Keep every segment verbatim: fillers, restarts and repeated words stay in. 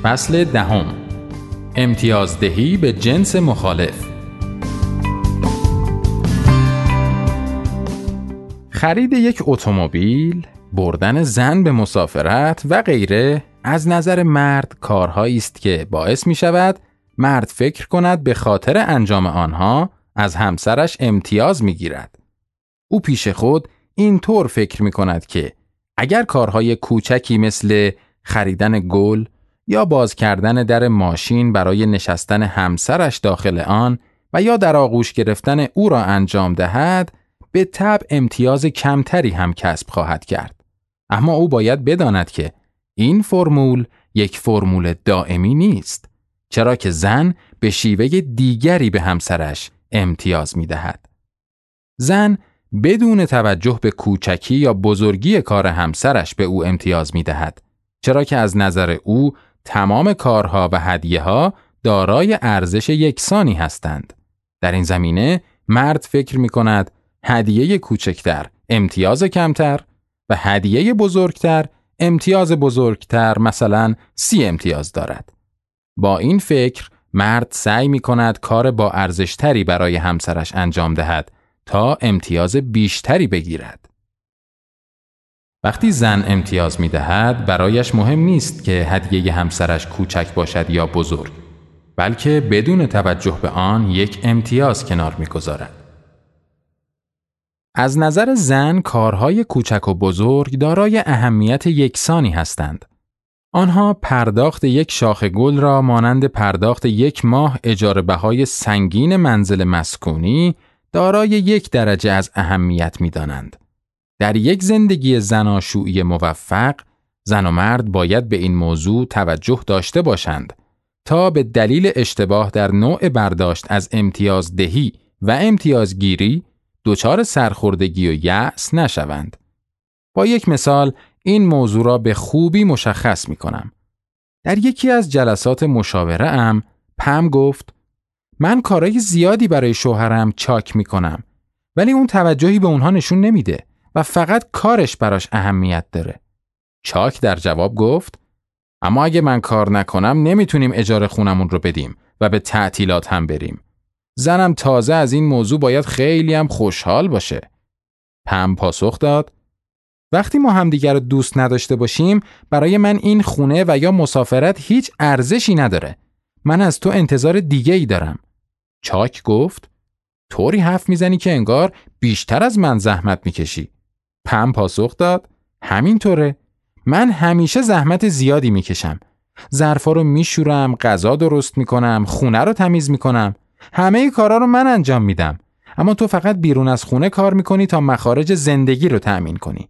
فصل دهم. امتیازدهی به جنس مخالف. خرید یک اتومبیل، بردن زن به مسافرت و غیره از نظر مرد کارهایی است که باعث می شود مرد فکر کند به خاطر انجام آنها از همسرش امتیاز می گیرد. او پیش خود این طور فکر می کند که اگر کارهای کوچکی مثل خریدن گل یا باز کردن در ماشین برای نشستن همسرش داخل آن و یا در آغوش گرفتن او را انجام دهد، به طبع امتیاز کمتری هم کسب خواهد کرد. اما او باید بداند که این فرمول یک فرمول دائمی نیست، چرا که زن به شیوه دیگری به همسرش امتیاز می دهد. زن بدون توجه به کوچکی یا بزرگی کار همسرش به او امتیاز می دهد، چرا که از نظر او تمام کارها و هدیه‌ها دارای ارزش یکسانی هستند. در این زمینه مرد فکر می کند هدیه کوچکتر امتیاز کمتر و هدیه بزرگتر امتیاز بزرگتر، مثلا سی امتیاز دارد. با این فکر مرد سعی می کند کار با ارزشتری برای همسرش انجام دهد تا امتیاز بیشتری بگیرد. وقتی زن امتیاز می دهد برایش مهم نیست که هدیه همسرش کوچک باشد یا بزرگ، بلکه بدون توجه به آن یک امتیاز کنار می گذارد. از نظر زن کارهای کوچک و بزرگ دارای اهمیت یکسانی هستند. آنها پرداخت یک شاخه گل را مانند پرداخت یک ماه اجاره بهای سنگین منزل مسکونی دارای یک درجه از اهمیت می دانند. در یک زندگی زناشویی موفق، زن و مرد باید به این موضوع توجه داشته باشند تا به دلیل اشتباه در نوع برداشت از امتیازدهی و امتیازگیری دچار سرخوردگی و یأس نشوند. با یک مثال این موضوع را به خوبی مشخص می کنم. در یکی از جلسات مشاوره ام پم گفت من کارهای زیادی برای شوهرم چاک می کنم، ولی اون توجهی به اونها نشون نمیده و فقط کارش براش اهمیت داره. چاک در جواب گفت اما اگه من کار نکنم نمیتونیم اجاره خونمون رو بدیم و به تعطیلات هم بریم. زنم تازه از این موضوع باید خیلی هم خوشحال باشه. پم پاسخ داد وقتی ما همدیگر رو دوست نداشته باشیم برای من این خونه و یا مسافرت هیچ ارزشی نداره. من از تو انتظار دیگه ای دارم. چاک گفت طوری حرف میزنی که انگار بیشتر از من زحمت میکشی. پم پاسخ داد همینطوره. من همیشه زحمت زیادی میکشم. ظرفا رو میشورم، غذا درست میکنم، خونه رو تمیز میکنم. همه کارا رو من انجام میدم. اما تو فقط بیرون از خونه کار میکنی تا مخارج زندگی رو تأمین کنی.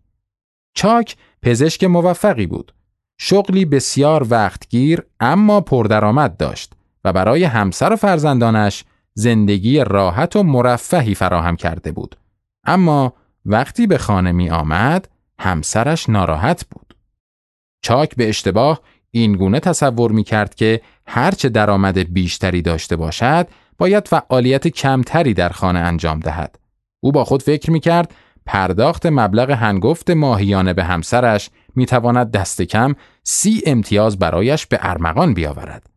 چاک پزشک موفقی بود. شغلی بسیار وقتگیر اما پردرآمد داشت و برای همسر و فرزندانش زندگی راحت و مرفهی فراهم کرده بود. اما وقتی به خانه می آمد همسرش ناراحت بود. چاک به اشتباه این گونه تصور می کرد که هرچه درآمد بیشتری داشته باشد باید فعالیت کمتری در خانه انجام دهد. او با خود فکر می کرد پرداخت مبلغ هنگفت ماهیانه به همسرش می تواند دست کم سی امتیاز برایش به ارمغان بیاورد.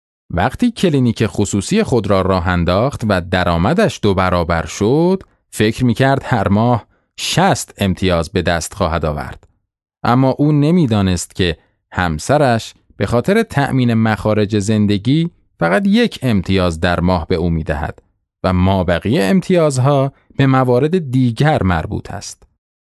وقتی کلینیک خصوصی خود را راه انداخت و درآمدش دو برابر شد، فکر می کرد هر ماه شصت امتیاز به دست خواهد آورد. اما او نمی دانست که همسرش به خاطر تأمین مخارج زندگی فقط یک امتیاز در ماه به او می دهد و مابقی امتیازها به موارد دیگر مربوط است.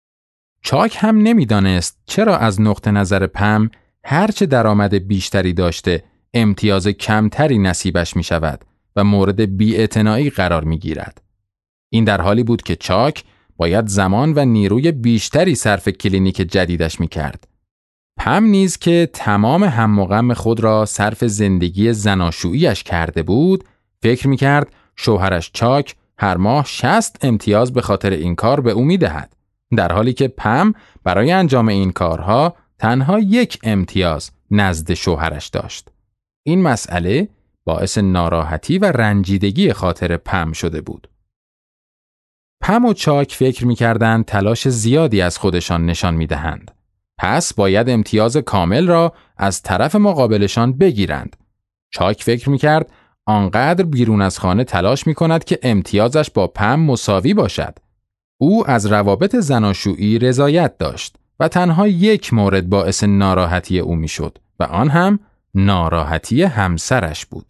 چاک هم نمی دانست چرا از نقطه نظر پم هرچه درآمد بیشتری داشته امتیاز کمتری نصیبش می شود و مورد بی‌اعتنایی قرار می گیرد. این در حالی بود که چاک باید زمان و نیروی بیشتری صرف کلینیک جدیدش می کرد. پم نیز که تمام هم و غم خود را صرف زندگی زناشوییش کرده بود، فکر می کرد شوهرش چاک هر ماه شصت امتیاز به خاطر این کار به او می دهد، در حالی که پم برای انجام این کارها تنها یک امتیاز نزد شوهرش داشت. این مسئله باعث ناراحتی و رنجیدگی خاطر پم شده بود. پم و چاک فکر می کردند تلاش زیادی از خودشان نشان می دهند. پس باید امتیاز کامل را از طرف مقابلشان بگیرند. چاک فکر می‌کرد آنقدر بیرون از خانه تلاش می‌کند که امتیازش با پم مساوی باشد. او از روابط زناشویی رضایت داشت و تنها یک مورد باعث ناراحتی او می‌شد و آن هم ناراحتی همسرش بود.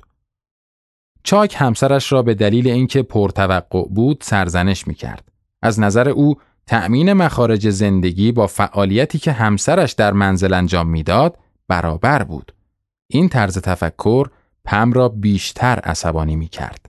چاک همسرش را به دلیل اینکه پرتوقع بود سرزنش می‌کرد. از نظر او تأمین مخارج زندگی با فعالیتی که همسرش در منزل انجام میداد برابر بود. این طرز تفکر پم را بیشتر عصبانی می‌کرد.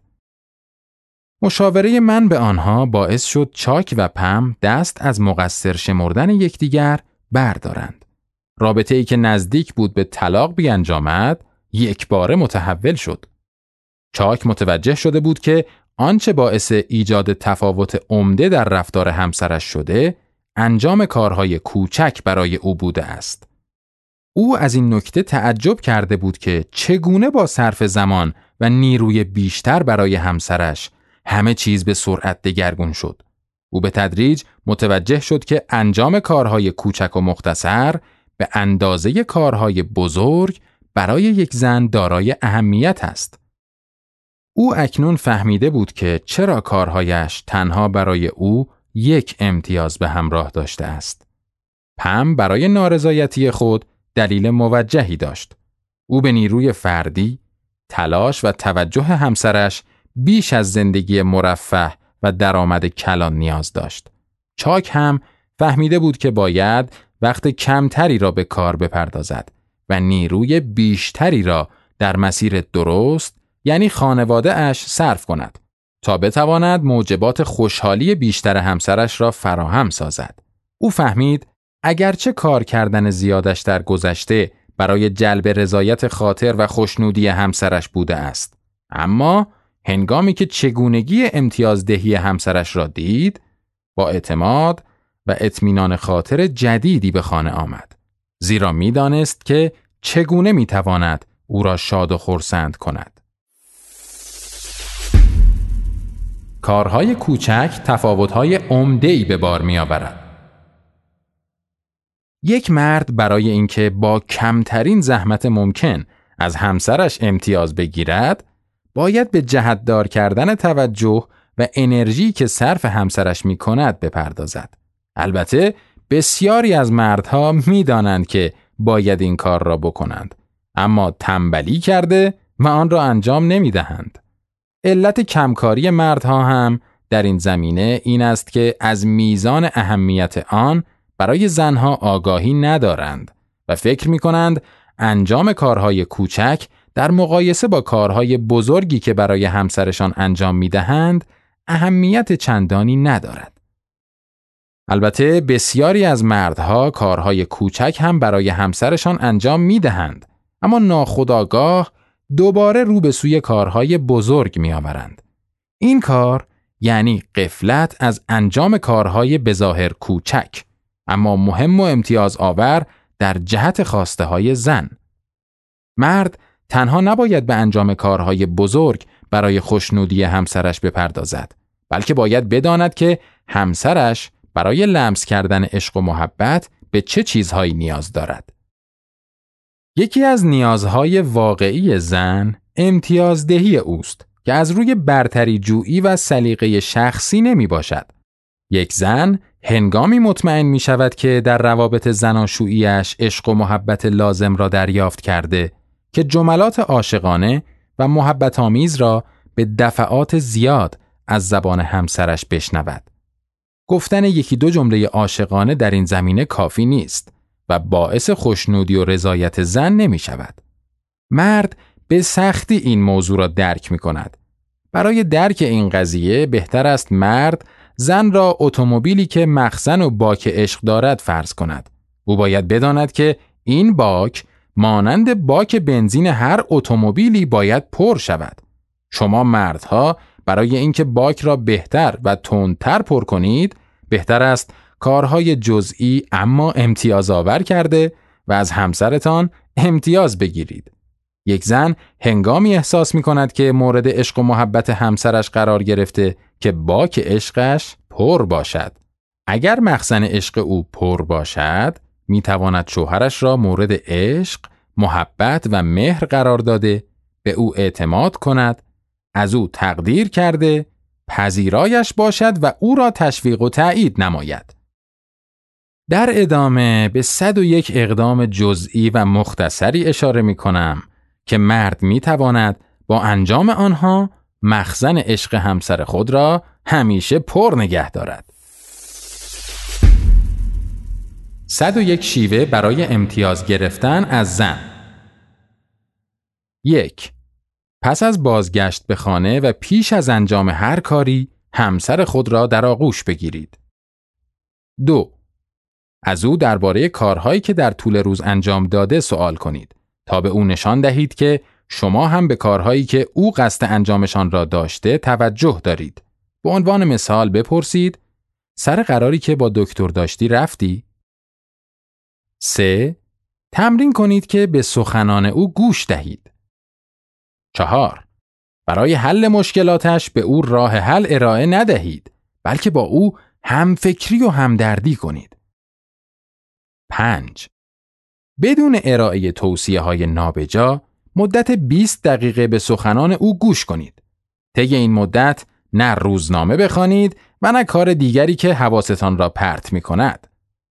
مشاوره من به آنها باعث شد چاک و پم دست از مقصر شمردن یکدیگر بردارند. رابطه‌ای که نزدیک بود به طلاق بیانجامد، یک باره متحول شد. چاک متوجه شده بود که آنچه باعث ایجاد تفاوت عمده در رفتار همسرش شده، انجام کارهای کوچک برای او بوده است. او از این نکته تعجب کرده بود که چگونه با صرف زمان و نیروی بیشتر برای همسرش همه چیز به سرعت دگرگون شد. او به تدریج متوجه شد که انجام کارهای کوچک و مختصر به اندازه کارهای بزرگ برای یک زن دارای اهمیت است. او اکنون فهمیده بود که چرا کارهایش تنها برای او یک امتیاز به همراه داشته است. پم برای نارضایتی خود دلیل موجهی داشت. او به نیروی فردی، تلاش و توجه همسرش بیش از زندگی مرفه و درآمد کلان نیاز داشت. چاک هم فهمیده بود که باید وقت کمتری را به کار بپردازد و نیروی بیشتری را در مسیر درست، یعنی خانواده اش صرف کند تا بتواند موجبات خوشحالی بیشتر همسرش را فراهم سازد. او فهمید اگرچه کار کردن زیادش در گذشته برای جلب رضایت خاطر و خوشنودی همسرش بوده است، اما هنگامی که چگونگی امتیازدهی همسرش را دید، با اعتماد و اطمینان خاطر جدیدی به خانه آمد، زیرا می دانست که چگونه می تواند او را شاد و خرسند کند. کارهای کوچک تفاوت‌های عمده‌ای به بار می‌آورد. یک مرد برای اینکه با کمترین زحمت ممکن از همسرش امتیاز بگیرد، باید به جهت‌دار کردن توجه و انرژی که صرف همسرش می‌کند بپردازد. البته بسیاری از مردها می‌دانند که باید این کار را بکنند، اما تنبلی کرده و آن را انجام نمی‌دهند. علت کمکاری مردها هم در این زمینه این است که از میزان اهمیت آن برای زنها آگاهی ندارند و فکر می کنند انجام کارهای کوچک در مقایسه با کارهای بزرگی که برای همسرشان انجام می دهند اهمیت چندانی ندارد. البته بسیاری از مردها کارهای کوچک هم برای همسرشان انجام می دهند، اما ناخودآگاه دوباره رو به سوی کارهای بزرگ می آورند. این کار یعنی غفلت از انجام کارهای بظاهر کوچک اما مهم و امتیاز آور در جهت خواسته های زن. مرد تنها نباید به انجام کارهای بزرگ برای خوشنودی همسرش بپردازد، بلکه باید بداند که همسرش برای لمس کردن عشق و محبت به چه چیزهایی نیاز دارد. یکی از نیازهای واقعی زن امتیازدهی اوست که از روی برتری جویی و سلیقه شخصی نمی باشد. یک زن هنگامی مطمئن می شود که در روابط زناشویی‌اش عشق و محبت لازم را دریافت کرده که جملات عاشقانه و محبت آمیز را به دفعات زیاد از زبان همسرش بشنود. گفتن یکی دو جمله عاشقانه در این زمینه کافی نیست و باعث خوشنودی و رضایت زن نمی شود. مرد به سختی این موضوع را درک می کند. برای درک این قضیه بهتر است مرد زن را اتومبیلی که مخزن و باک عشق دارد فرض کند. او باید بداند که این باک مانند باک بنزین هر اتومبیلی باید پر شود. شما مردها برای اینکه باک را بهتر و تندتر پر کنید، بهتر است کارهای جزئی اما امتیاز آور کرده و از همسرتان امتیاز بگیرید. یک زن هنگامی احساس می کند که مورد عشق و محبت همسرش قرار گرفته که باک عشقش پر باشد. اگر مخزن عشق او پر باشد، می تواند شوهرش را مورد عشق، محبت و مهر قرار داده، به او اعتماد کند، از او تقدیر کرده، پذیرایش باشد و او را تشویق و تأیید نماید. در ادامه به صد و یک اقدام جزئی و مختصری اشاره می کنم که مرد می تواند با انجام آنها مخزن عشق همسر خود را همیشه پر نگه دارد. صد و یک شیوه برای امتیاز گرفتن از زن. یک. پس از بازگشت به خانه و پیش از انجام هر کاری همسر خود را در آغوش بگیرید. دو. از او درباره کارهایی که در طول روز انجام داده سوال کنید تا به او نشان دهید که شما هم به کارهایی که او قصد انجامشان را داشته توجه دارید. به عنوان مثال بپرسید: سر قراری که با دکتر داشتی رفتی؟ سه. تمرین کنید که به سخنان او گوش دهید. چهار. برای حل مشکلاتش به او راه حل ارائه ندهید، بلکه با او همفکری و همدردی کنید. پنج. بدون ارائه توصیه های نابجا مدت بیست دقیقه به سخنان او گوش کنید. طی این مدت نه روزنامه بخوانید و نه کار دیگری که حواستان را پرت می کند.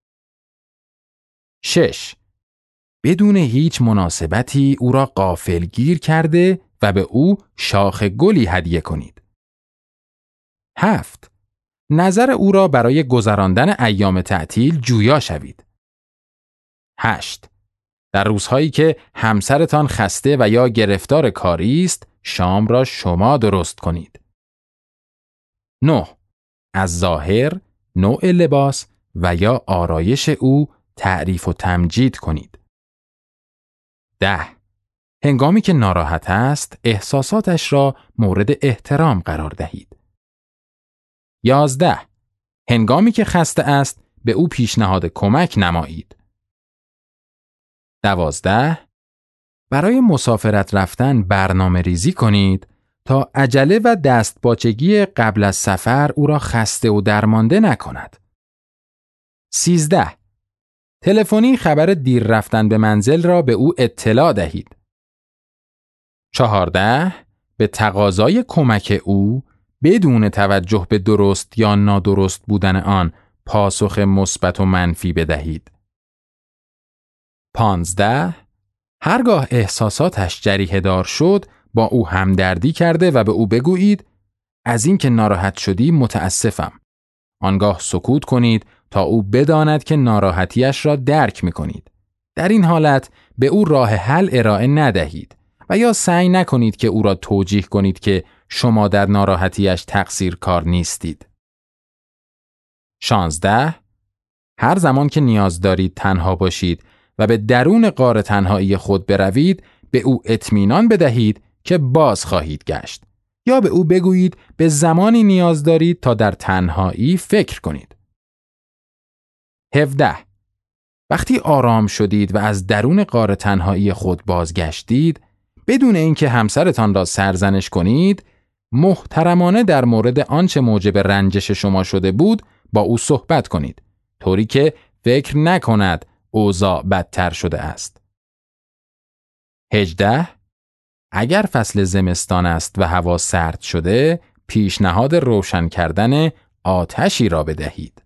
شش. بدون هیچ مناسبتی او را غافلگیر کرده و به او شاخ گلی هدیه کنید. هفت. نظر او را برای گذراندن ایام تعطیل جویا شوید. هشت. در روزهایی که همسرتان خسته و یا گرفتار کاری است، شام را شما درست کنید. نه. از ظاهر، نوع لباس و یا آرایش او تعریف و تمجید کنید. ده. هنگامی که ناراحت است، احساساتش را مورد احترام قرار دهید. یازده. هنگامی که خسته است، به او پیشنهاد کمک نمایید. دوازده. برای مسافرت رفتن برنامه ریزی کنید تا عجله و دستپاچگی قبل از سفر او را خسته و درمانده نکند. سیزده. تلفنی خبر دیر رفتن به منزل را به او اطلاع دهید. چهارده. به تقاضای کمک او بدون توجه به درست یا نادرست بودن آن پاسخ مثبت و منفی بدهید. پانزده. هرگاه احساساتش جریحه دار شد با او همدردی کرده و به او بگویید: از این که ناراحت شدی متاسفم. آنگاه سکوت کنید تا او بداند که ناراحتیش را درک می کنید. در این حالت به او راه حل ارائه ندهید و یا سعی نکنید که او را توجیه کنید که شما در ناراحتیش تقصیر کار نیستید. شانزده. هر زمان که نیاز دارید تنها باشید و به درون غار تنهایی خود بروید، به او اطمینان بدهید که باز خواهید گشت، یا به او بگویید به زمانی نیاز دارید تا در تنهایی فکر کنید. هفده. وقتی آرام شدید و از درون غار تنهایی خود بازگشتید، بدون اینکه همسرتان را سرزنش کنید، محترمانه در مورد آنچه موجب رنجش شما شده بود با او صحبت کنید، طوری که فکر نکند اوضاع بدتر شده است. هجده. اگر فصل زمستان است و هوا سرد شده، پیشنهاد روشن کردن آتشی را بدهید.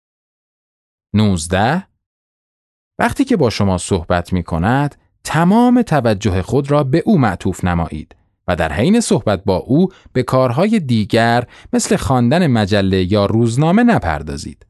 نوزده. وقتی که با شما صحبت می کند، تمام توجه خود را به او معطوف نمایید و در حین صحبت با او به کارهای دیگر مثل خواندن مجله یا روزنامه نپردازید.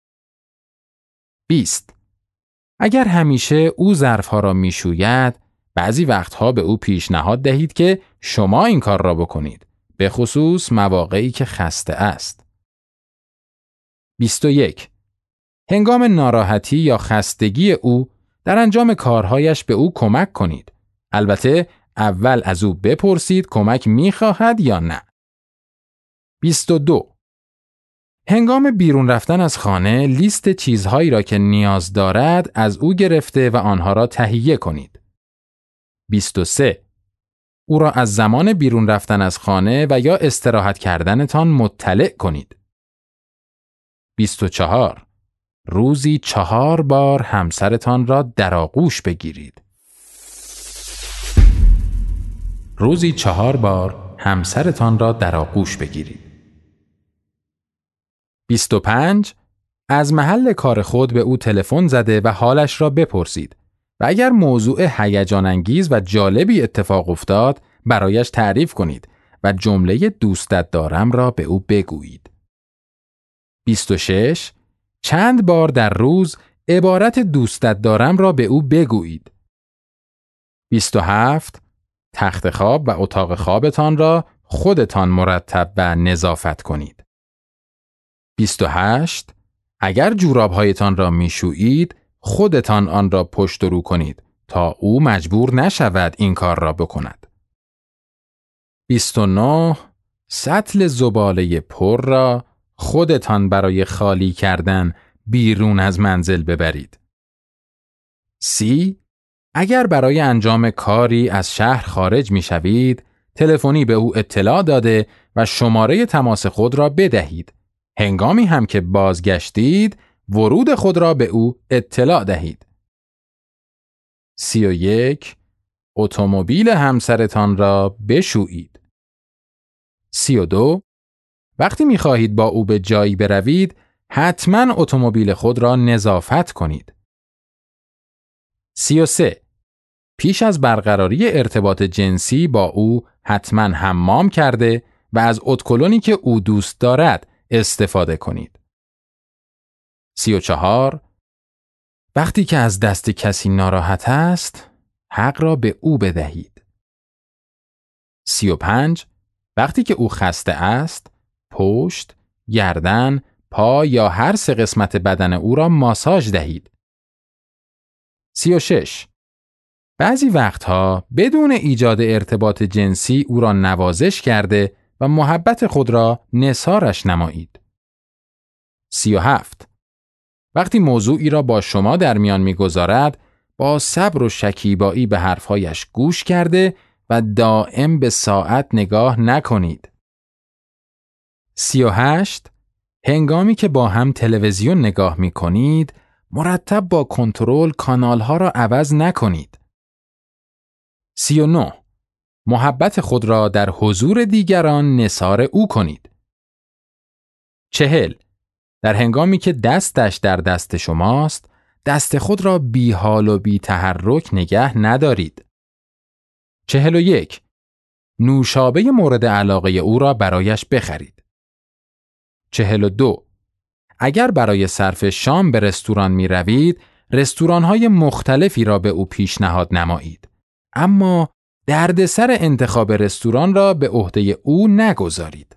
بیست. اگر همیشه او ظرفها را می شوید، بعضی وقتها به او پیشنهاد دهید که شما این کار را بکنید، به خصوص مواقعی که خسته است. بیست و یک. هنگام ناراحتی یا خستگی او در انجام کارهایش به او کمک کنید. البته اول از او بپرسید کمک می‌خواهد یا نه. بیست و دو. هنگام بیرون رفتن از خانه لیست چیزهایی را که نیاز دارد از او گرفته و آنها را تهیه کنید. بیست و سه. او را از زمان بیرون رفتن از خانه و یا استراحت کردنتان مطلع کنید. بیست و چهار. روزی چهار بار همسرتان را در آغوش بگیرید. روزی چهار بار همسرتان را در آغوش بگیرید. بیست و پنج. از محل کار خود به او تلفن زده و حالش را بپرسید و اگر موضوع هیجان انگیز و جالبی اتفاق افتاد برایش تعریف کنید و جمله دوستت دارم را به او بگویید. بیست و شش. چند بار در روز عبارت دوستت دارم را به او بگویید. بیست و هفت. تخت خواب و اتاق خوابتان را خودتان مرتب و نظافت کنید. بیست و هشت. اگر جوراب‌هایتان را میشویید خودتان آن را پشت و رو کنید تا او مجبور نشود این کار را بکند. بیست و نه. سطل زباله پر را خودتان برای خالی کردن بیرون از منزل ببرید. سی. اگر برای انجام کاری از شهر خارج می شوید، تلفنی به او اطلاع داده و شماره تماس خود را بدهید. هنگامی هم که بازگشتید، ورود خود را به او اطلاع دهید. سی و یک. اتومبیل همسرتان را بشویید. سی و دو. وقتی می خواهید با او به جایی بروید، حتما اتومبیل خود را نظافت کنید. سی و سه. پیش از برقراری ارتباط جنسی با او حتما حمام کرده و از ادکلونی که او دوست دارد استفاده کنید. سی و چهار. وقتی که از دست کسی ناراحت است، حق را به او بدهید. سی و پنج. وقتی که او خسته است، پشت، گردن، پا یا هر سه قسمت بدن او را ماساژ دهید. سی و شش. بعضی وقتها بدون ایجاد ارتباط جنسی او را نوازش کرده و محبت خود را نثارش نمایید. سی و هفت. وقتی موضوعی را با شما در میان می‌گذارد، با صبر و شکیبایی به حرفهایش گوش کرده و دائم به ساعت نگاه نکنید. سی و هشت. هنگامی که با هم تلویزیون نگاه می‌کنید، مرتب با کنترل کانال‌ها را عوض نکنید. سی و نه. محبت خود را در حضور دیگران نثار او کنید. چهل. در هنگامی که دستش در دست شماست، دست خود را بی حال و بی تحرک نگه ندارید. چهل و یک. نوشابه مورد علاقه او را برایش بخرید. چهل و دو. اگر برای صرف شام به رستوران می روید، رستوران‌های مختلفی را به او پیشنهاد نمایید. اما دردسر انتخاب رستوران را به عهده او نگذارید.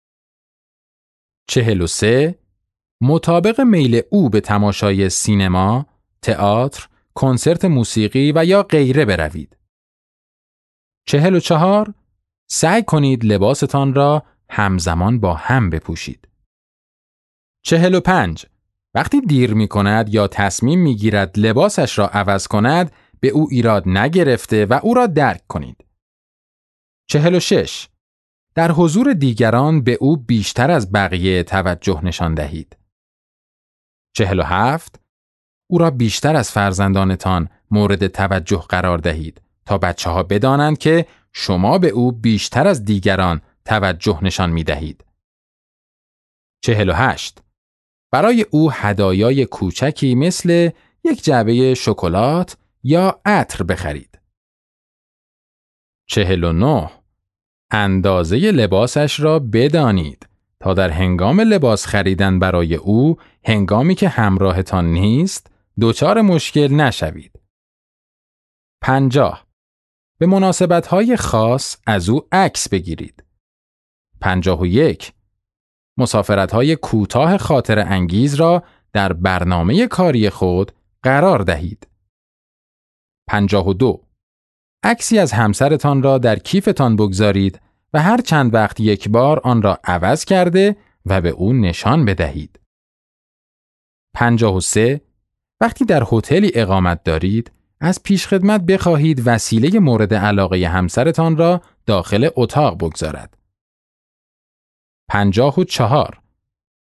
چهل و سه. مطابق میل او به تماشای سینما، تئاتر، کنسرت موسیقی و یا غیره بروید. چهل و چهار. سعی کنید لباستان را همزمان با هم بپوشید. چهل و پنج. وقتی دیر می کند یا تصمیم می گیرد لباسش را عوض کند، به او ایراد نگرفته و او را درک کنید. چهل و شش. در حضور دیگران به او بیشتر از بقیه توجه نشان دهید. چهل و هفت. او را بیشتر از فرزندانتان مورد توجه قرار دهید تا بچه ها بدانند که شما به او بیشتر از دیگران توجه نشان می دهید. چهل و هشت. برای او هدایای کوچکی مثل یک جعبه شکلات یا عطر بخرید. چهل و نه. اندازه لباسش را بدانید تا در هنگام لباس خریدن برای او، هنگامی که همراهتان نیست، دچار مشکل نشوید. پنجاه. به مناسبت‌های خاص از او عکس بگیرید. پنجاه و یک. مسافرت‌های کوتاه خاطر انگیز را در برنامه کاری خود قرار دهید. پنجاه و دو. عکسی از همسرتان را در کیفتان بگذارید و هر چند وقت یک بار آن را عوض کرده و به او نشان بدهید. پنجاه و سه. وقتی در هتلی اقامت دارید، از پیشخدمت بخواهید وسیله مورد علاقه همسرتان را داخل اتاق بگذارد. پنجاه و چهار.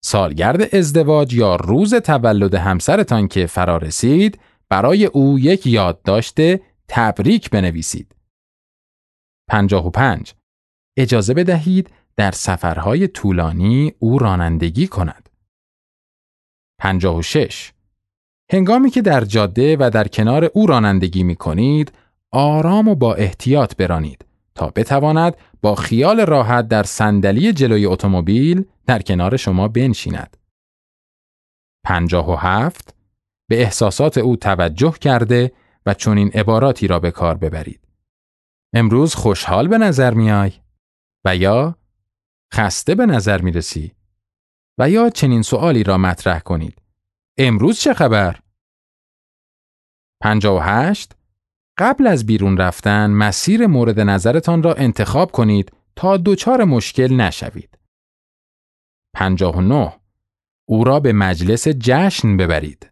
سالگرد ازدواج یا روز تولد همسرتان که فرا رسید، برای او یک یادداشت تبریک بنویسید. پنجاه و پنج. اجازه بدهید در سفرهای طولانی او رانندگی کند. پنجاه و شش. هنگامی که در جاده و در کنار او رانندگی می کنید، آرام و با احتیاط برانید تا بتواند با خیال راحت در صندلی جلوی اتومبیل در کنار شما بنشیند. پنجاه و هفت. به احساسات او توجه کرده و چنین عباراتی را به کار ببرید. امروز خوشحال به نظر میای؟ و یا خسته به نظر می رسی؟ و یا چنین سؤالی را مطرح کنید. امروز چه خبر؟ پنجاه و هشت. قبل از بیرون رفتن مسیر مورد نظرتان را انتخاب کنید تا دچار مشکل نشوید. پنجاه و نه. او را به مجلس جشن ببرید.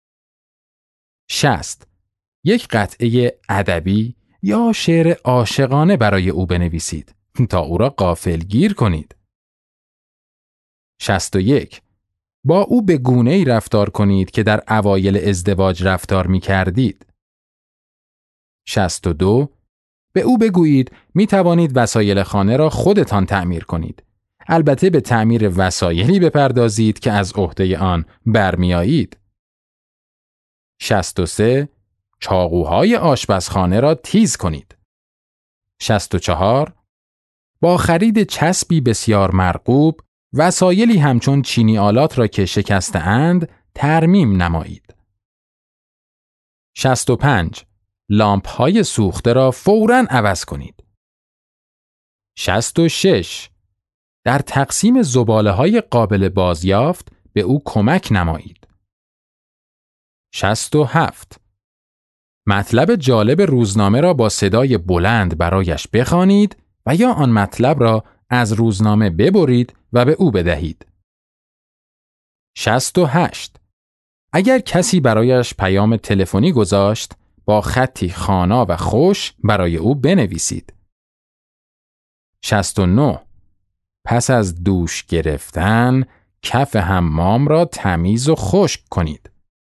شصت. یک قطعه ادبی یا شعر عاشقانه برای او بنویسید تا او را غافلگیر کنید. شصت و یک. با او به گونه‌ای رفتار کنید که در اوایل ازدواج رفتار می کردید. شصت و دو. به او بگویید می توانید وسایل خانه را خودتان تعمیر کنید. البته به تعمیر وسایلی بپردازید که از عهده آن برمیایید. شصت و سه. چاقوهای آشپزخانه را تیز کنید. شصت و چهار. با خرید چسبی بسیار مرغوب، وسایلی همچون چینی آلات را که شکسته اند ترمیم نمایید. شصت و پنج. لامپ‌های سوخته را فوراً عوض کنید. شصت و شش. در تقسیم زباله‌های قابل بازیافت به او کمک نمایید. شصت و هفت. مطلب جالب روزنامه را با صدای بلند برایش بخوانید و یا آن مطلب را از روزنامه ببرید و به او بدهید. شصت و هشت. اگر کسی برایش پیام تلفنی گذاشت، با خطی خوانا و خوش برای او بنویسید. شصت و نه. پس از دوش گرفتن، کف حمام را تمیز و خشک کنید.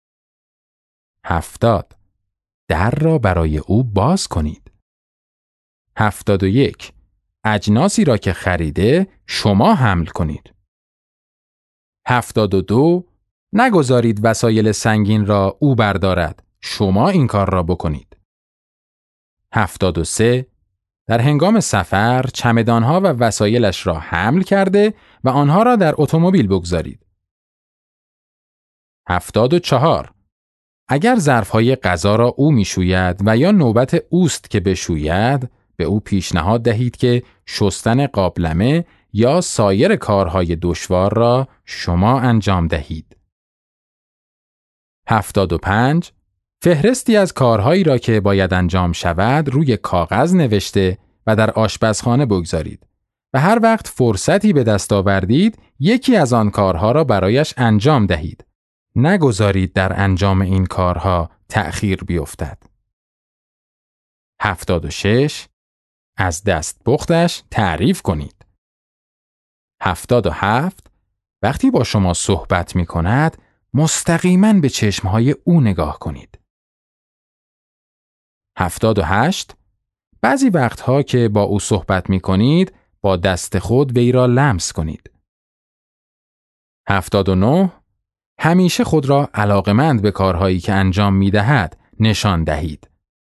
هفتاد. در را برای او باز کنید. هفتاد و یک. اجناسی را که خریده شما حمل کنید. هفتاد و دو. نگذارید وسایل سنگین را او بردارد. شما این کار را بکنید. هفتاد و سه. در هنگام سفر چمدانها و وسایلش را حمل کرده و آنها را در اتومبیل بگذارید. هفتاد و چهار. اگر ظرفهای غذا را او میشوید و یا نوبت اوست که بشوید، به او پیشنهاد دهید که شستن قابلمه یا سایر کارهای دشوار را شما انجام دهید. هفتاد و پنج. فهرستی از کارهایی را که باید انجام شود روی کاغذ نوشته و در آشپزخانه بگذارید و هر وقت فرصتی به دست آوردید یکی از آن کارها را برایش انجام دهید. نگذارید در انجام این کارها تأخیر بیفتد. هفتاد و شش. از دستپختش تعریف کنید. هفتاد و هفت. وقتی با شما صحبت می کند، مستقیما به چشمهای او نگاه کنید. هفتاد و هشت. بعضی وقتها که با او صحبت می کنید، با دست خود وی را لمس کنید. هفتاد و نه. همیشه خود را علاقمند به کارهایی که انجام می دهد نشان دهید.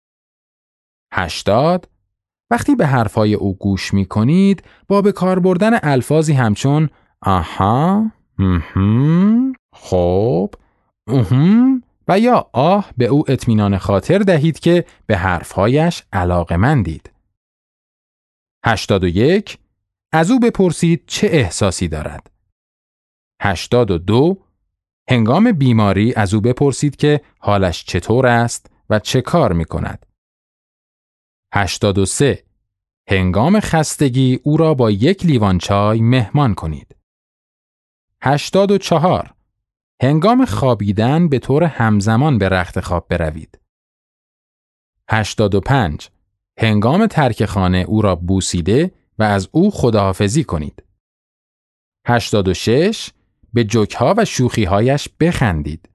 هشتاد. وقتی به حرفهای او گوش می کنید، با به کار بردن الفاظی همچون آها، مهم، خب، اهم و یا آه به او اطمینان خاطر دهید که به حرفهایش علاقمندید. هشتاد و یک. از او بپرسید چه احساسی دارد. هشتاد و دو. هنگام بیماری از او بپرسید که حالش چطور است و چه کار می کند. هشتاد و سه. هنگام خستگی او را با یک لیوان چای مهمان کنید. هشتاد و چهار. هنگام خوابیدن به طور همزمان به رخت خواب بروید. هشتاد و پنج. هنگام ترک خانه او را بوسیده و از او خداحافظی کنید. هشتاد و شش. به جوک‌ها و شوخی‌هایش بخندید.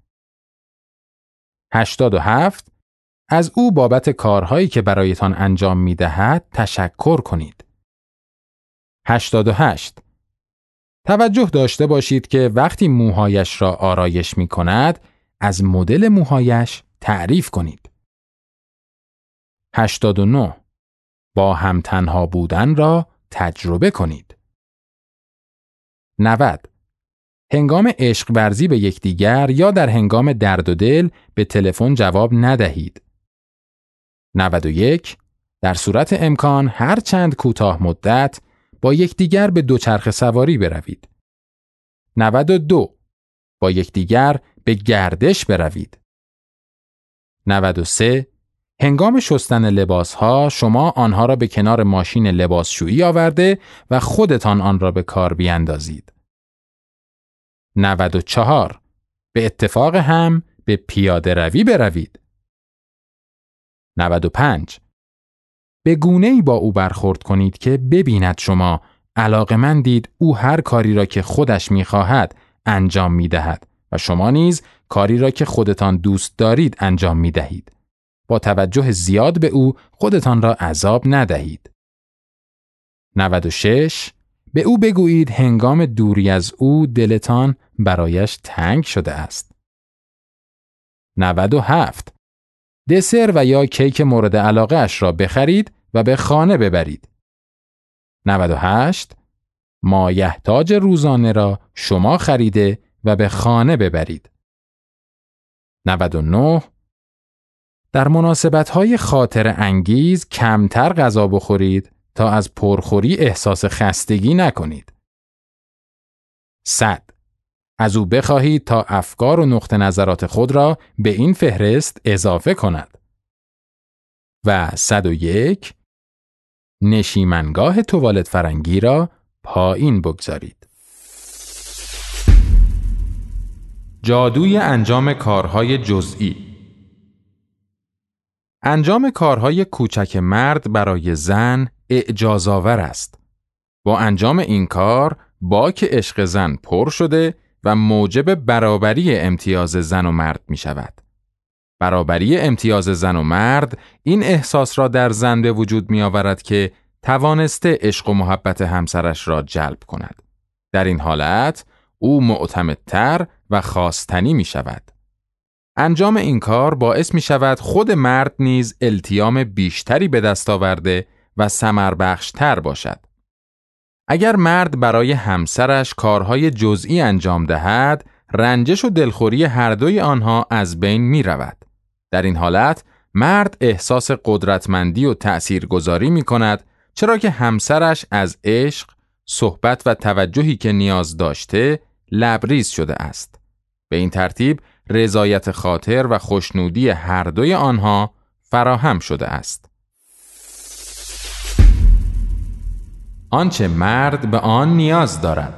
هشتاد و هفت. از او بابت کارهایی که برایتان انجام می‌دهد تشکر کنید. هشتاد و هشت. توجه داشته باشید که وقتی موهایش را آرایش می‌کند، از مدل موهایش تعریف کنید. هشتاد و نه. با هم تنها بودن را تجربه کنید. نود. هنگام عشق ورزی به یکدیگر یا در هنگام درد و دل به تلفن جواب ندهید. نود و یک. در صورت امکان هر چند کوتاه مدت با یکدیگر به دوچرخه سواری بروید. نود و دو. با یکدیگر به گردش بروید. نود و سه. هنگام شستن لباسها شما آنها را به کنار ماشین لباسشویی آورده و خودتان آن را به کار بیاندازید. نود و چهار. به اتفاق هم به پیاده روی بروید. نود و پنج. به گونه‌ای با او برخورد کنید که ببیند شما علاقه‌مندید او هر کاری را که خودش می‌خواهد انجام می‌دهد و شما نیز کاری را که خودتان دوست دارید انجام می‌دهید. با توجه زیاد به او خودتان را عذاب ندهید. نود و شش. به او بگویید هنگام دوری از او دلتان برایش تنگ شده است. نود و هفت. دسر و یا کیک مورد علاقه اش را بخرید و به خانه ببرید. نود و هشت. مایحتاج روزانه را شما خریده و به خانه ببرید. نود و نه. در مناسبت‌های خاطر انگیز کمتر غذا بخورید تا از پرخوری احساس خستگی نکنید. صد. از او بخواهید تا افکار و نقطه نظرات خود را به این فهرست اضافه کند. و صد و یک. نشیمنگاه توالت فرنگی را پایین بگذارید. جادوی انجام کارهای جزئی. انجام کارهای کوچک مرد برای زن اعجازآور است. با انجام این کار باک عشق زن پر شده و موجب برابری امتیاز زن و مرد می شود. برابری امتیاز زن و مرد این احساس را در زن به وجود می آورد که توانسته عشق و محبت همسرش را جلب کند. در این حالت او معتمدتر و خواستنی می شود. انجام این کار باعث می شود خود مرد نیز التیام بیشتری به دست آورده و ثمربخش‌تر باشد. اگر مرد برای همسرش کارهای جزئی انجام دهد، رنجش و دلخوری هر دوی آنها از بین می رود. در این حالت مرد احساس قدرتمندی و تأثیرگذاری می کند، چرا که همسرش از عشق، صحبت و توجهی که نیاز داشته لبریز شده است. به این ترتیب رضایت خاطر و خوشنودی هر دوی آنها فراهم شده است. آنچه مرد به آن نیاز دارد.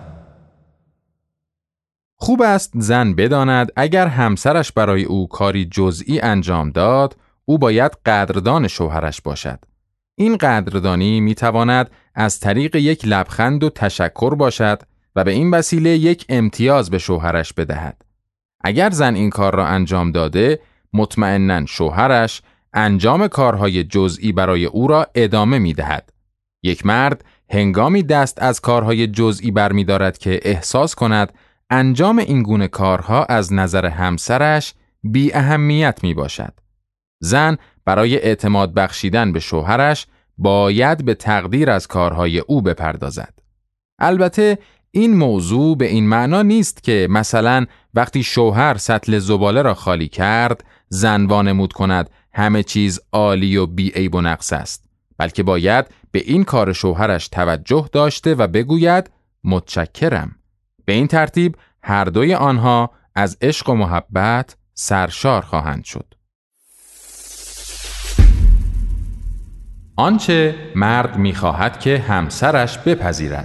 خوب است زن بداند اگر همسرش برای او کاری جزئی انجام داد، او باید قدردان شوهرش باشد. این قدردانی میتواند از طریق یک لبخند و تشکر باشد و به این وسیله یک امتیاز به شوهرش بدهد. اگر زن این کار را انجام داده، مطمئناً شوهرش انجام کارهای جزئی برای او را ادامه میدهد. یک مرد هنگامی دست از کارهای جزئی برمی‌دارد که احساس کند انجام این گونه کارها از نظر همسرش بی اهمیت می باشد. زن برای اعتماد بخشیدن به شوهرش باید به تقدیر از کارهای او بپردازد. البته این موضوع به این معنا نیست که مثلا وقتی شوهر سطل زباله را خالی کرد، زن وانمود کند همه چیز عالی و بی عیب و نقص است، بلکه باید به این کار شوهرش توجه داشته و بگوید متشکرم. به این ترتیب هر دوی آنها از عشق و محبت سرشار خواهند شد. آنچه مرد می‌خواهد که همسرش بپذیرد.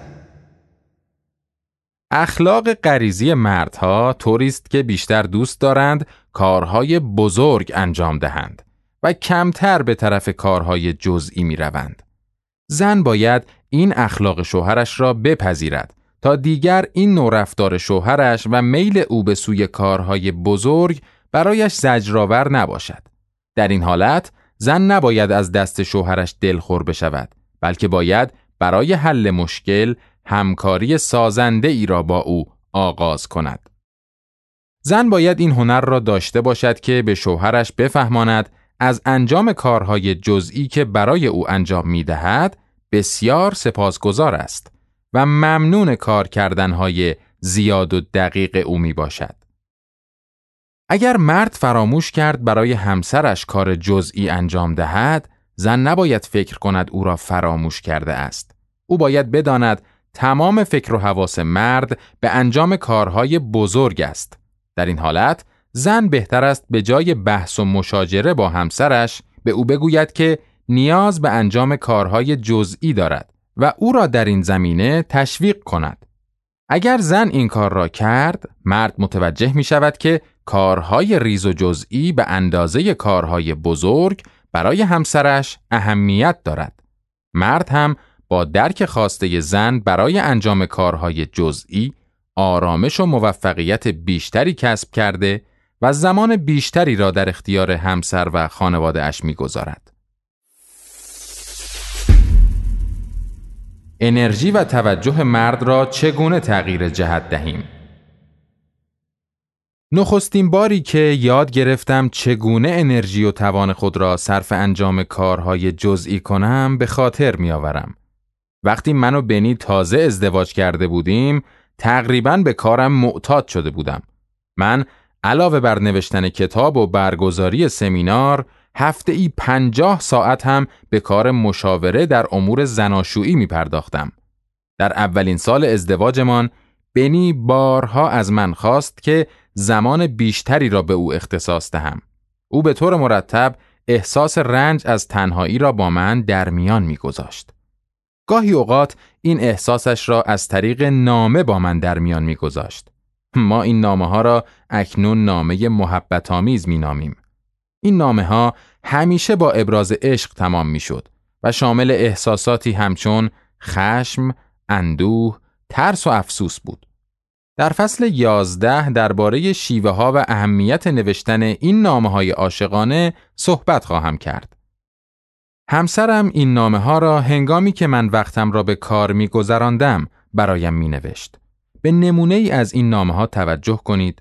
اخلاق غریزی مردها طوری است که بیشتر دوست دارند کارهای بزرگ انجام دهند و کمتر به طرف کارهای جزئی می‌روند. زن باید این اخلاق شوهرش را بپذیرد تا دیگر این نوع رفتار شوهرش و میل او به سوی کارهای بزرگ برایش زجرآور نباشد. در این حالت زن نباید از دست شوهرش دلخور بشود، بلکه باید برای حل مشکل همکاری سازنده ای را با او آغاز کند. زن باید این هنر را داشته باشد که به شوهرش بفهماند از انجام کارهای جزئی که برای او انجام می دهد بسیار سپاسگزار است و ممنون کار کردنهای زیاد و دقیق او می باشد. اگر مرد فراموش کرد برای همسرش کار جزئی انجام دهد، زن نباید فکر کند او را فراموش کرده است. او باید بداند تمام فکر و حواس مرد به انجام کارهای بزرگ است. در این حالت زن بهتر است به جای بحث و مشاجره با همسرش به او بگوید که نیاز به انجام کارهای جزئی دارد و او را در این زمینه تشویق کند. اگر زن این کار را کرد، مرد متوجه می شود که کارهای ریز و جزئی به اندازه کارهای بزرگ برای همسرش اهمیت دارد. مرد هم با درک خواسته زن برای انجام کارهای جزئی آرامش و موفقیت بیشتری کسب کرده و زمان بیشتری را در اختیار همسر و خانواده اش می گذارد. انرژی و توجه مرد را چگونه تغییر جهت دهیم؟ نخستین باری که یاد گرفتم چگونه انرژی و توان خود را صرف انجام کارهای جزئی کنم به خاطر می آورم. وقتی من و بنی تازه ازدواج کرده بودیم، تقریباً به کارم معتاد شده بودم. من علاوه بر نوشتن کتاب و برگزاری سمینار، هفته ای پنجاه ساعت هم به کار مشاوره در امور زناشویی می پرداختم. در اولین سال ازدواجمان، بنی بارها از من خواست که زمان بیشتری را به او اختصاص دهم. او به طور مرتب احساس رنج از تنهایی را با من در میان می گذاشت. گاهی اوقات این احساسش را از طریق نامه با من در میان می گذاشت. ما این نامه ها را اکنون نامه محبت آمیز می نامیم. این نامه ها همیشه با ابراز عشق تمام می شد و شامل احساساتی همچون خشم، اندوه، ترس و افسوس بود. در فصل یازده درباره شیوه ها و اهمیت نوشتن این نامه های عاشقانه صحبت خواهم کرد. همسرم این نامه ها را هنگامی که من وقتم را به کار می گذراندم برایم می نوشت. به نمونه ای از این نامه ها توجه کنید.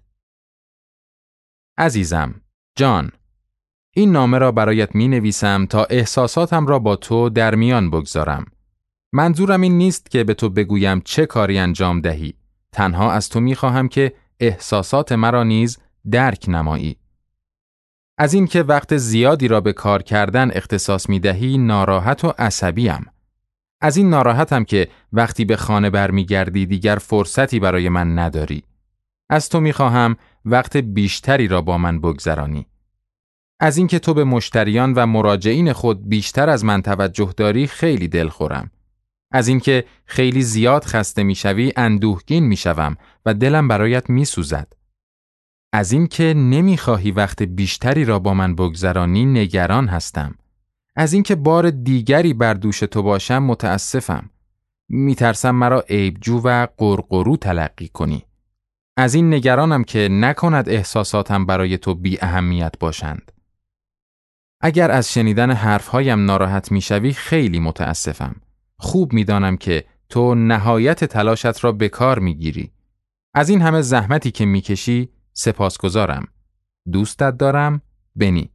عزیزم، جان، این نامه را برایت می نویسم تا احساساتم را با تو در میان بگذارم. منظورم این نیست که به تو بگویم چه کاری انجام دهی. تنها از تو می خواهم که احساسات مرا نیز درک نمایی. از این که وقت زیادی را به کار کردن اختصاص می دهی ناراحت و عصبیم. از این ناراحتم که وقتی به خانه برمیگردی دیگر فرصتی برای من نداری. از تو می خواهم وقت بیشتری را با من بگذرانی. از این که تو به مشتریان و مراجعین خود بیشتر از من توجه داری خیلی دلخورم. از این که خیلی زیاد خسته می شوی اندوهگین می شوم و دلم برایت می سوزد. از این که نمی خواهی وقت بیشتری را با من بگذرانی نگران هستم. از این که بار دیگری بر دوش تو باشم متاسفم. می ترسم مرا عیبجو و قرقرو تلقی کنی. از این نگرانم که نکند احساساتم برای تو بی اهمیت باشند. اگر از شنیدن حرفهایم ناراحت می شوی خیلی متاسفم. خوب می دانم که تو نهایت تلاشت را به کار می گیری. از این همه زحمتی که می کشی سپاسگزارم. دوستت دارم، بنی.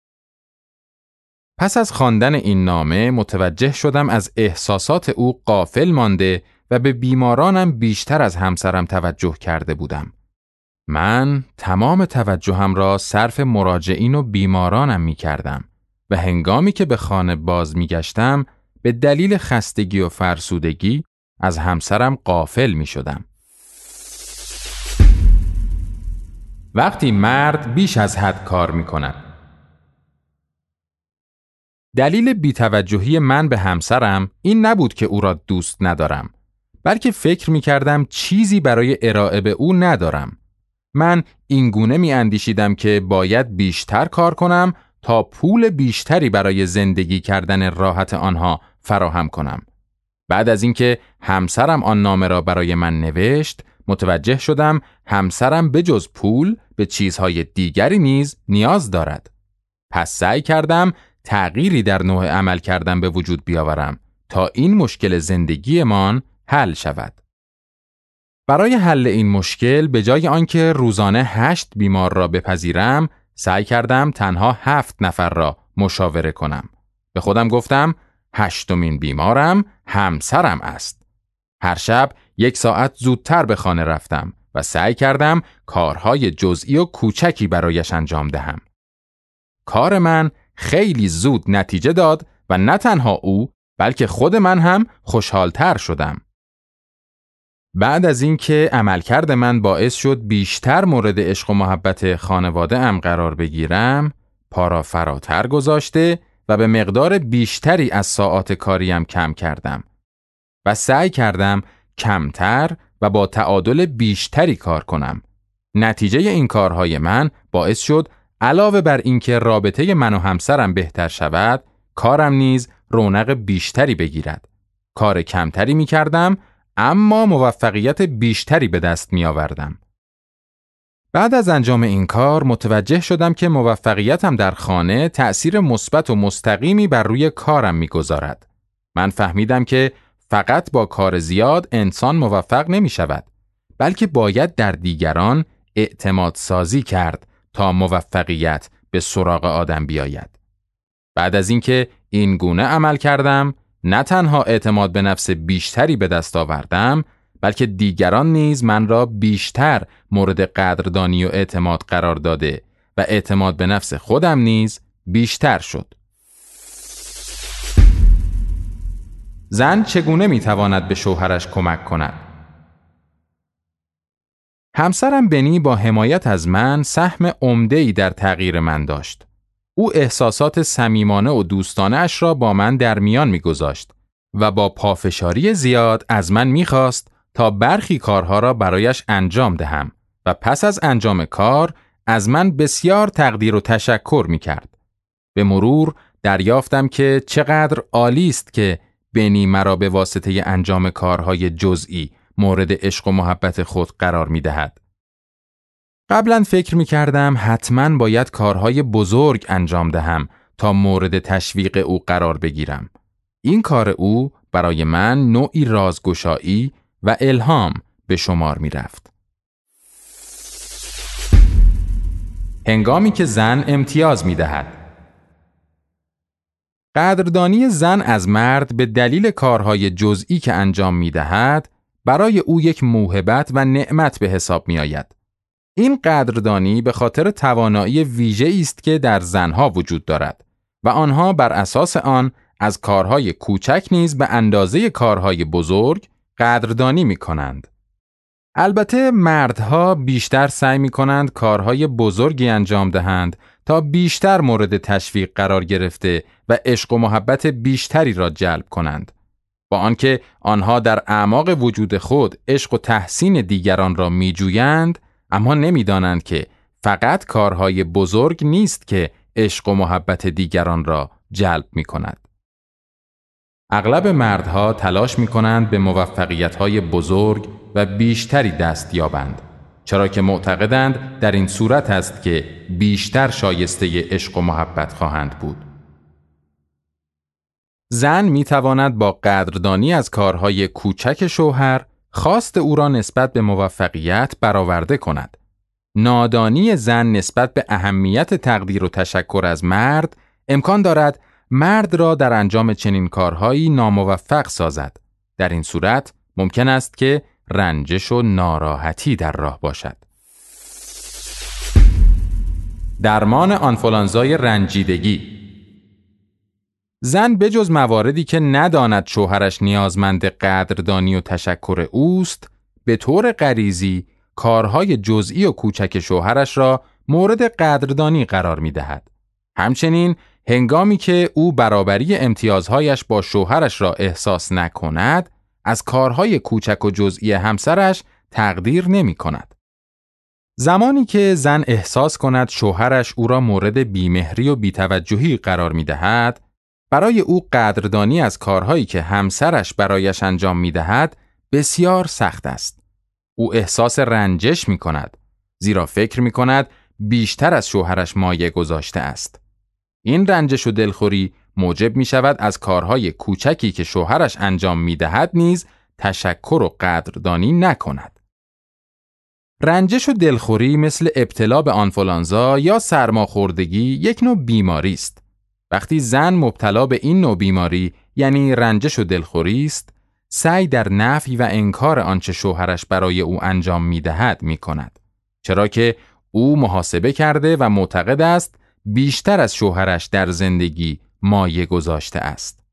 پس از خواندن این نامه متوجه شدم از احساسات او غافل مانده و به بیمارانم بیشتر از همسرم توجه کرده بودم. من تمام توجهم را صرف مراجعین و بیمارانم می کردم و هنگامی که به خانه باز می گشتم به دلیل خستگی و فرسودگی از همسرم غافل می شدم. وقتی مرد بیش از حد کار می کند. دلیل بی‌توجهی من به همسرم این نبود که او را دوست ندارم، بلکه فکر می کردم چیزی برای ارائه به او ندارم. من این گونه می اندیشیدم که باید بیشتر کار کنم تا پول بیشتری برای زندگی کردن راحت آنها فراهم کنم. بعد از اینکه همسرم آن نامه را برای من نوشت، متوجه شدم همسرم به جز پول به چیزهای دیگری نیز نیاز دارد. پس سعی کردم تغییری در نوع عمل کردن به وجود بیاورم تا این مشکل زندگیمان حل شود. برای حل این مشکل به جای آنکه روزانه هشت بیمار را بپذیرم، سعی کردم تنها هفت نفر را مشاوره کنم. به خودم گفتم هشتمین بیمارم همسرم است. هر شب یک ساعت زودتر به خانه رفتم و سعی کردم کارهای جزئی و کوچکی برایش انجام دهم. کار من خیلی زود نتیجه داد و نه تنها او بلکه خود من هم خوشحالتر شدم. بعد از اینکه عملکرد من باعث شد بیشتر مورد عشق و محبت خانواده ام قرار بگیرم، پا را فراتر گذاشته و به مقدار بیشتری از ساعات کاریم کم کردم و سعی کردم کمتر و با تعادل بیشتری کار کنم. نتیجه این کارهای من باعث شد علاوه بر اینکه رابطه من و همسرم بهتر شود، کارم نیز رونق بیشتری بگیرد. کار کمتری می کردم اما موفقیت بیشتری به دست می آوردم. بعد از انجام این کار متوجه شدم که موفقیتم در خانه تأثیر مثبت و مستقیمی بر روی کارم می گذارد. من فهمیدم که فقط با کار زیاد انسان موفق نمی شود، بلکه باید در دیگران اعتماد سازی کرد تا موفقیت به سراغ آدم بیاید. بعد از اینکه این گونه عمل کردم، نه تنها اعتماد به نفس بیشتری به دست آوردم، بلکه دیگران نیز من را بیشتر مورد قدردانی و اعتماد قرار داده و اعتماد به نفس خودم نیز بیشتر شد. زن چگونه میتواند به شوهرش کمک کند؟ همسرم بنی با حمایت از من سهم عمده‌ای در تغییر من داشت. او احساسات صمیمانه و دوستانه اش را با من در میان میگذاشت و با پافشاری زیاد از من میخواست تا برخی کارها را برایش انجام دهم و پس از انجام کار از من بسیار تقدیر و تشکر میکرد. به مرور دریافتم که چقدر عالی است که بنی مرا به واسطه انجام کارهای جزئی مورد عشق و محبت خود قرار میدهد. قبلا فکر می کردم حتما باید کارهای بزرگ انجام دهم تا مورد تشویق او قرار بگیرم. این کار او برای من نوعی رازگشایی و الهام به شمار می رفت. هنگامی که زن امتیاز می دهد. قدردانی زن از مرد به دلیل کارهای جزئی که انجام می دهد برای او یک موهبت و نعمت به حساب می آید. این قدردانی به خاطر توانایی ویژه‌ای است که در زنها وجود دارد و آنها بر اساس آن از کارهای کوچک نیز به اندازه کارهای بزرگ قدردانی می کنند. البته مردها بیشتر سعی می کنند کارهای بزرگی انجام دهند تا بیشتر مورد تشویق قرار گرفته و عشق و محبت بیشتری را جلب کنند. با آنکه آنها در اعماق وجود خود عشق و تحسین دیگران را می جویند، اما نمی‌دانند که فقط کارهای بزرگ نیست که عشق و محبت دیگران را جلب می‌کند. اغلب مردها تلاش می‌کنند به موفقیت‌های بزرگ و بیشتری دست یابند، چرا که معتقدند در این صورت است که بیشتر شایسته عشق و محبت خواهند بود. زن می‌تواند با قدردانی از کارهای کوچک شوهر خواست او را نسبت به موفقیت برآورده کند. نادانی زن نسبت به اهمیت تقدیر و تشکر از مرد امکان دارد مرد را در انجام چنین کارهایی ناموفق سازد. در این صورت ممکن است که رنجش و ناراحتی در راه باشد. درمان آنفولانزای رنجیدگی. زن بجز مواردی که نداند شوهرش نیازمند قدردانی و تشکر اوست، به طور غریزی کارهای جزئی و کوچک شوهرش را مورد قدردانی قرار می دهد. همچنین هنگامی که او برابری امتیازهایش با شوهرش را احساس نکند، از کارهای کوچک و جزئی همسرش تقدیر نمی کند. زمانی که زن احساس کند شوهرش او را مورد بیمهری و بیتوجهی قرار می دهد، برای او قدردانی از کارهایی که همسرش برایش انجام می‌دهد بسیار سخت است. او احساس رنجش می‌کند، زیرا فکر می‌کند بیشتر از شوهرش مایه گذاشته است. این رنجش و دلخوری موجب می‌شود از کارهای کوچکی که شوهرش انجام می‌دهد نیز تشکر و قدردانی نکند. رنجش و دلخوری مثل ابتلا به آنفولانزا یا سرماخوردگی یک نوع بیماری است. وقتی زن مبتلا به این نوع بیماری یعنی رنجش و دلخوری است، سعی در نفی و انکار آنچه شوهرش برای او انجام می‌دهد می‌کند، چرا که او محاسبه کرده و معتقد است بیشتر از شوهرش در زندگی مایه گذاشته است.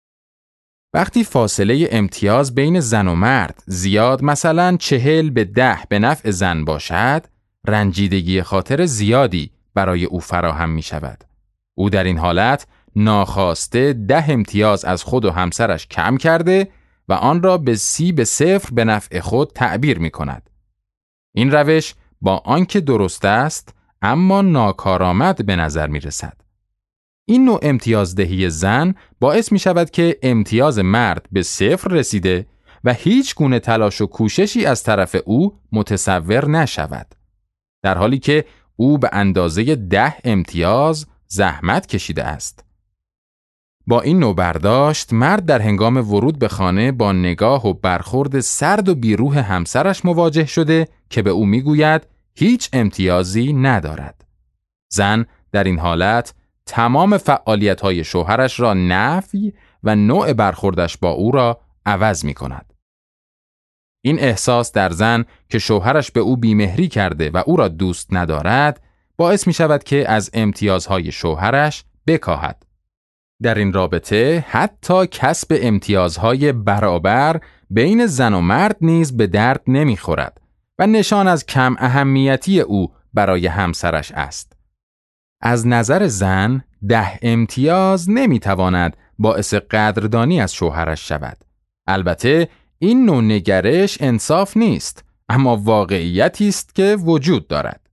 وقتی فاصله امتیاز بین زن و مرد زیاد، مثلا چهل به ده به نفع زن باشد، رنجیدگی خاطر زیادی برای او فراهم می شود. او در این حالت ناخواسته ده امتیاز از خود و همسرش کم کرده و آن را به سی به صفر به نفع خود تعبیر می کند. این روش با آنکه درست است اما ناکارآمد به نظر می رسد. این نوع امتیازدهی زن باعث می شود که امتیاز مرد به صفر رسیده و هیچ گونه تلاش و کوششی از طرف او متصور نشود، در حالی که او به اندازه ده امتیاز زحمت کشیده است. با این نوع برداشت، مرد در هنگام ورود به خانه با نگاه و برخورد سرد و بیروح همسرش مواجه شده که به او می گوید هیچ امتیازی ندارد. زن در این حالت تمام فعالیت‌های شوهرش را نفی و نوع برخوردش با او را عوض می کند. این احساس در زن که شوهرش به او بیمهری کرده و او را دوست ندارد، باعث می شود که از امتیازهای شوهرش بکاهد. در این رابطه حتی کسب امتیازهای برابر بین زن و مرد نیز به درد نمی خورد و نشان از کم اهمیتی او برای همسرش است. از نظر زن، ده امتیاز نمی تواند باعث قدردانی از شوهرش شود. البته این نوع نگرش انصاف نیست، اما واقعیتی است که وجود دارد.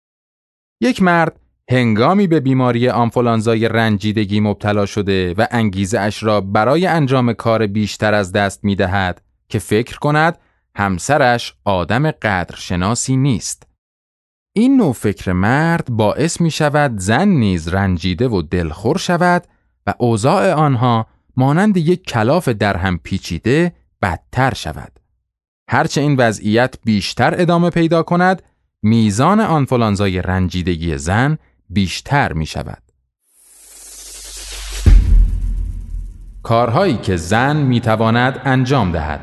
یک مرد هنگامی به بیماری آنفولانزای رنجیدگی مبتلا شده و انگیزه اش را برای انجام کار بیشتر از دست می دهد که فکر کند همسرش آدم قدرشناسی نیست. این نوع فکر مرد باعث می شود زن نیز رنجیده و دلخور شود و اوضاع آنها مانند یک کلاف در هم پیچیده بدتر شود. هرچه این وضعیت بیشتر ادامه پیدا کند، میزان آنفولانزای رنجیدگی زن بیشتر می شود. کارهایی که زن می تواند انجام دهد.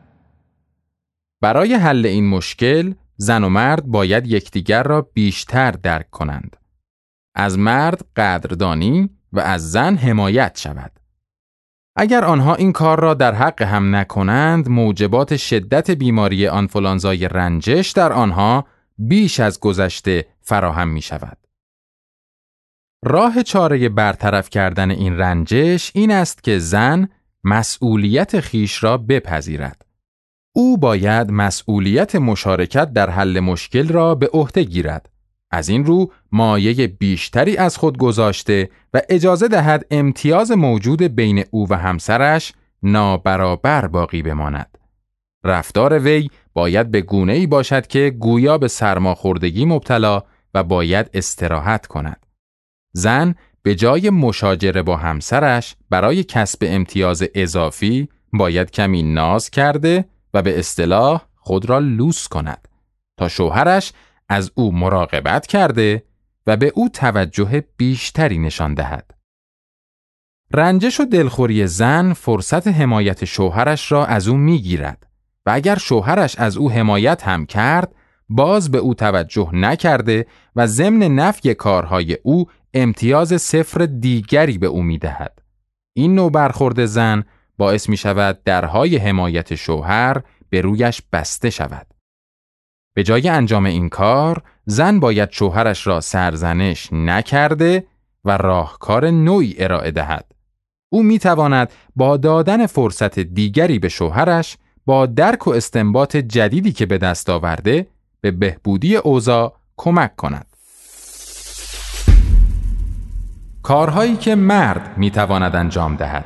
برای حل این مشکل، زن و مرد باید یکدیگر را بیشتر درک کنند. از مرد قدردانی و از زن حمایت شود. اگر آنها این کار را در حق هم نکنند، موجبات شدت بیماری آنفولانزای رنجش در آنها بیش از گذشته فراهم می شود. راه چاره برطرف کردن این رنجش این است که زن مسئولیت خیش را بپذیرد. او باید مسئولیت مشارکت در حل مشکل را به عهده گیرد. از این رو مایه بیشتری از خود گذاشته و اجازه دهد امتیاز موجود بین او و همسرش نابرابر باقی بماند. رفتار وی باید به گونه‌ای باشد که گویا به سرماخوردگی مبتلا و باید استراحت کند. زن به جای مشاجره با همسرش برای کسب امتیاز اضافی باید کمی ناز کرده و به اصطلاح خود را لوس کند تا شوهرش از او مراقبت کرده و به او توجه بیشتری نشان دهد. رنجش و دلخوری زن فرصت حمایت شوهرش را از او میگیرد و اگر شوهرش از او حمایت هم کرد، باز به او توجه نکرده و ضمن نفی کارهای او امتیاز صفر دیگری به او میدهد. این نوع برخورد زن باعث می شود درهای حمایت شوهر به رویش بسته شود. به جای انجام این کار، زن باید شوهرش را سرزنش نکرده و راهکار نوعی ارائه دهد. او می تواند با دادن فرصت دیگری به شوهرش، با درک و استنباط جدیدی که به دست آورده، به بهبودی اوضاع کمک کند. کارهایی که مرد میتواند انجام دهد.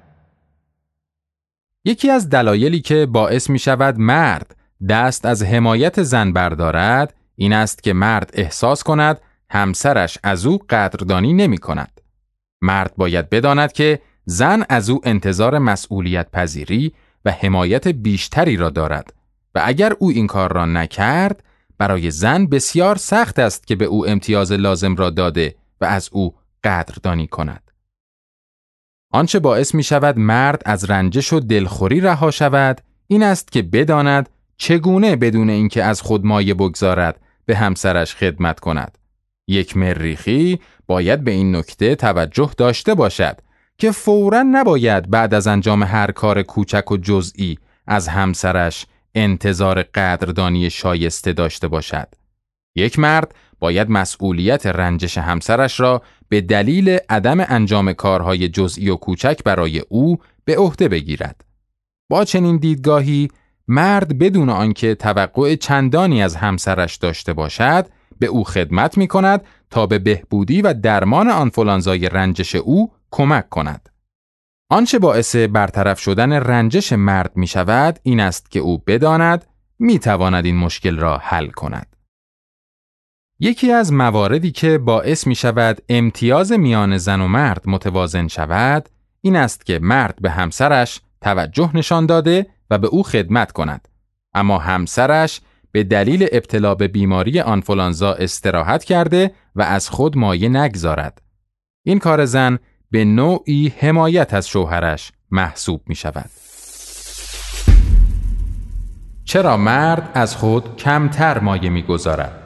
یکی از دلایلی که باعث می شود مرد دست از حمایت زن بردارد این است که مرد احساس کند همسرش از او قدردانی نمی کند. مرد باید بداند که زن از او انتظار مسئولیت پذیری و حمایت بیشتری را دارد و اگر او این کار را نکرد برای زن بسیار سخت است که به او امتیاز لازم را داده و از او قدردانی کند. آنچه باعث می شود مرد از رنجش و دلخوری رها شود این است که بداند چگونه بدون اینکه از خود مایه بگذارد به همسرش خدمت کند. یک مریخی باید به این نکته توجه داشته باشد که فوراً نباید بعد از انجام هر کار کوچک و جزئی از همسرش انتظار قدردانی شایسته داشته باشد. یک مرد باید مسئولیت رنجش همسرش را به دلیل عدم انجام کارهای جزئی و کوچک برای او به عهده بگیرد. با چنین دیدگاهی مرد بدون آنکه توقع چندانی از همسرش داشته باشد به او خدمت می کند تا به بهبودی و درمان آنفولانزای رنجش او کمک کند. آنچه باعث برطرف شدن رنجش مرد می شود این است که او بداند می تواند این مشکل را حل کند. یکی از مواردی که باعث می شود امتیاز میان زن و مرد متوازن شود این است که مرد به همسرش توجه نشان داده و به او خدمت کند اما همسرش به دلیل ابتلا به بیماری آنفولانزا استراحت کرده و از خود مایه نگذارد. این کار زن به نوعی حمایت از شوهرش محسوب می شود. چرا مرد از خود کمتر مایه می گذارد؟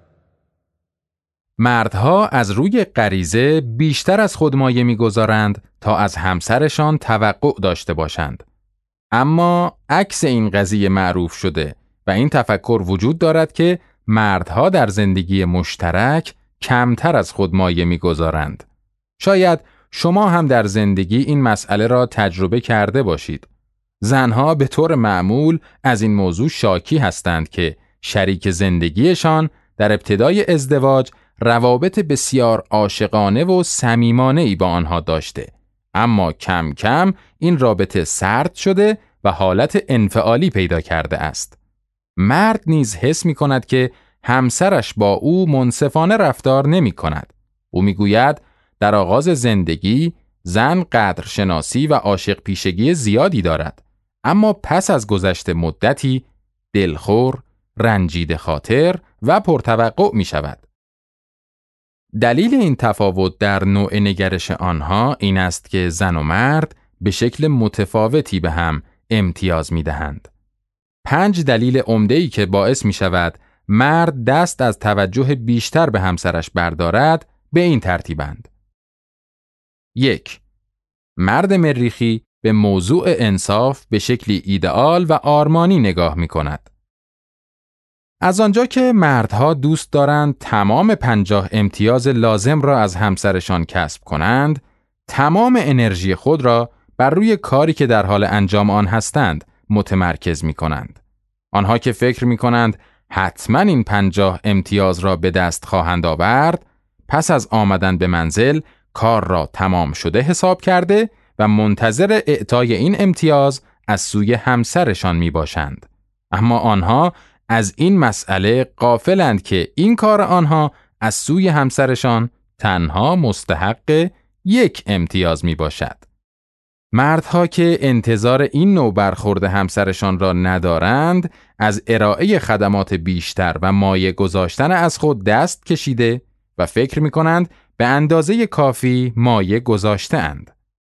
مردها از روی غریزه بیشتر از خود مایه می گذارند تا از همسرشان توقع داشته باشند. اما عکس این قضیه معروف شده و این تفکر وجود دارد که مردها در زندگی مشترک کمتر از خود مایه می گذارند. شاید شما هم در زندگی این مسئله را تجربه کرده باشید. زنها به طور معمول از این موضوع شاکی هستند که شریک زندگیشان در ابتدای ازدواج روابط بسیار عاشقانه و صمیمانه‌ای با آنها داشته، اما کم کم این رابطه سرد شده و حالت انفعالی پیدا کرده است. مرد نیز حس می کند که همسرش با او منصفانه رفتار نمی کند. او می گوید در آغاز زندگی زن قدرشناسی و عاشق پیشگی زیادی دارد، اما پس از گذشت مدتی دلخور، رنجیده خاطر و پرتوقع می شود. دلیل این تفاوت در نوع نگرش آنها این است که زن و مرد به شکل متفاوتی به هم امتیاز می دهند. پنج دلیل عمده‌ای که باعث می شود مرد دست از توجه بیشتر به همسرش بردارد به این ترتیبند. یک. مرد مریخی به موضوع انصاف به شکلی ایدئال و آرمانی نگاه می کند. از آنجا که مردها دوست دارند تمام پنجاه امتیاز لازم را از همسرشان کسب کنند، تمام انرژی خود را بر روی کاری که در حال انجام آن هستند متمرکز می کنند. آنها که فکر می کنند حتما این پنجاه امتیاز را به دست خواهند آورد، پس از آمدن به منزل کار را تمام شده حساب کرده و منتظر اعطای این امتیاز از سوی همسرشان می باشند. اما آنها از این مسئله غافلند که این کار آنها از سوی همسرشان تنها مستحق یک امتیاز می باشد. مردها که انتظار این نوع برخورد همسرشان را ندارند، از ارائه خدمات بیشتر و مایه گذاشتن از خود دست کشیده و فکر می کنند به اندازه کافی مایه گذاشته اند.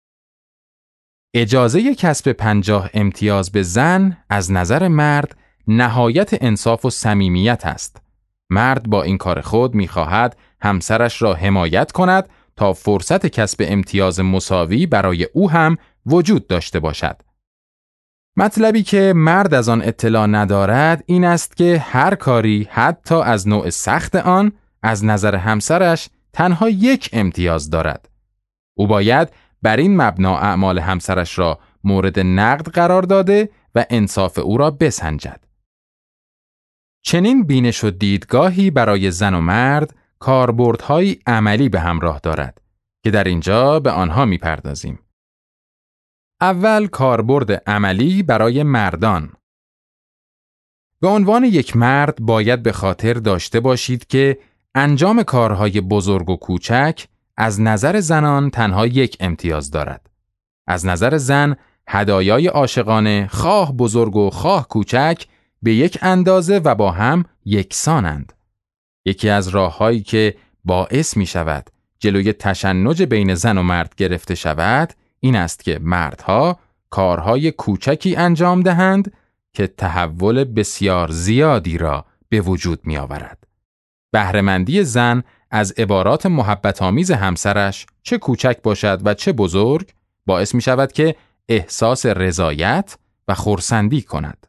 اجازه کسب پنجاه امتیاز به زن از نظر مرد نهایت انصاف و صمیمیت است. مرد با این کار خود می‌خواهد همسرش را حمایت کند تا فرصت کسب امتیاز مساوی برای او هم وجود داشته باشد. مطلبی که مرد از آن اطلاع ندارد این است که هر کاری حتی از نوع سخت آن از نظر همسرش تنها یک امتیاز دارد. او باید بر این مبنا اعمال همسرش را مورد نقد قرار داده و انصاف او را بسنجد. چنین بینش و دیدگاهی برای زن و مرد کاربردهای عملی به همراه دارد که در اینجا به آنها میپردازیم. اول کاربرد عملی برای مردان. به عنوان یک مرد باید به خاطر داشته باشید که انجام کارهای بزرگ و کوچک از نظر زنان تنها یک امتیاز دارد. از نظر زن هدایای عاشقانه خواه بزرگ و خواه کوچک به یک اندازه و با هم یکسانند. یکی از راه‌هایی که باعث می شود جلوی تشنج بین زن و مرد گرفته شود این است که مردها کارهای کوچکی انجام دهند که تحول بسیار زیادی را به وجود می آورد. بهره‌مندی زن از عبارات محبت آمیز همسرش چه کوچک باشد و چه بزرگ باعث می شود که احساس رضایت و خرسندی کند.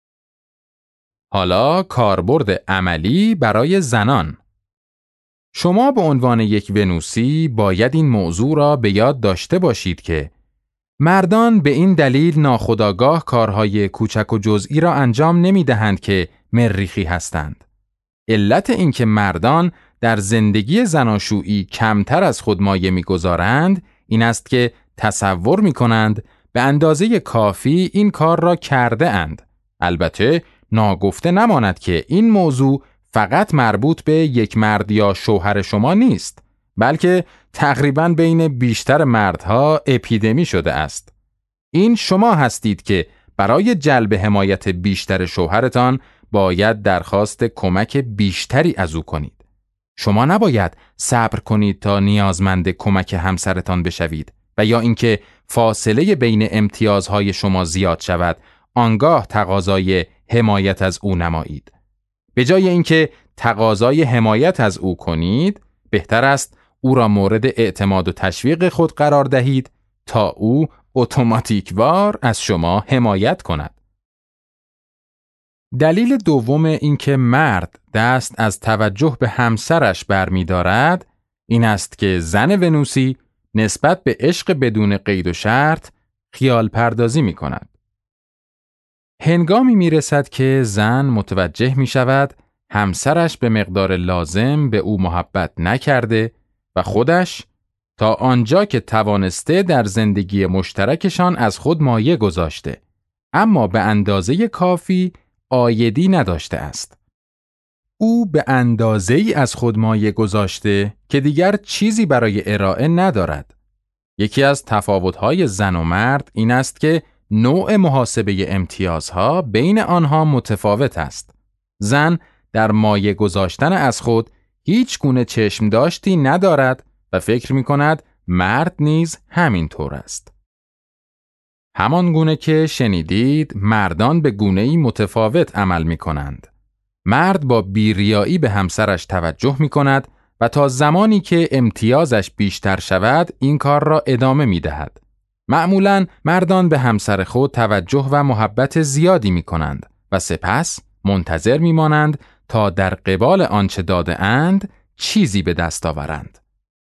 حالا کاربرد عملی برای زنان. شما به عنوان یک ونوسی باید این موضوع را به یاد داشته باشید که مردان به این دلیل ناخودآگاه کارهای کوچک و جزئی را انجام نمی دهند که مریخی هستند. علت اینکه مردان در زندگی زناشویی کمتر از خود مایه می‌گذارند این است که تصور می‌کنند به اندازه کافی این کار را کرده اند. البته ناگفته نماند که این موضوع فقط مربوط به یک مرد یا شوهر شما نیست، بلکه تقریباً بین بیشتر مردها اپیدمی شده است. این شما هستید که برای جلب حمایت بیشتر شوهرتان باید درخواست کمک بیشتری از او کنید. شما نباید صبر کنید تا نیازمند کمک همسرتان بشوید و یا اینکه فاصله بین امتیازهای شما زیاد شود آنگاه تقاضای حمایت از او نمایید. به جای اینکه تقاضای حمایت از او کنید، بهتر است او را مورد اعتماد و تشویق خود قرار دهید تا او اتوماتیکوار از شما حمایت کند. دلیل دوم اینکه مرد دست از توجه به همسرش برمی‌دارد این است که زن ونوسی نسبت به عشق بدون قید و شرط خیال پردازی می کند. هنگامی می رسد که زن متوجه می شود همسرش به مقدار لازم به او محبت نکرده و خودش تا آنجا که توانسته در زندگی مشترکشان از خود مایه گذاشته، اما به اندازه کافی عایدی نداشته است. او به اندازه‌ای از خود مایه گذاشته که دیگر چیزی برای ارائه ندارد. یکی از تفاوت‌های زن و مرد این است که نوع محاسبه امتیازها بین آنها متفاوت است. زن در مایه گذاشتن از خود هیچ گونه چشم داشتی ندارد و فکر می کند مرد نیز همین طور است. همان گونه که شنیدید مردان به گونه‌ای متفاوت عمل می کنند. مرد با بیریایی به همسرش توجه می کند و تا زمانی که امتیازش بیشتر شود این کار را ادامه می دهد. معمولاً مردان به همسر خود توجه و محبت زیادی می کنند و سپس منتظر می مانند تا در قبال آنچه داده اند چیزی به دست آورند.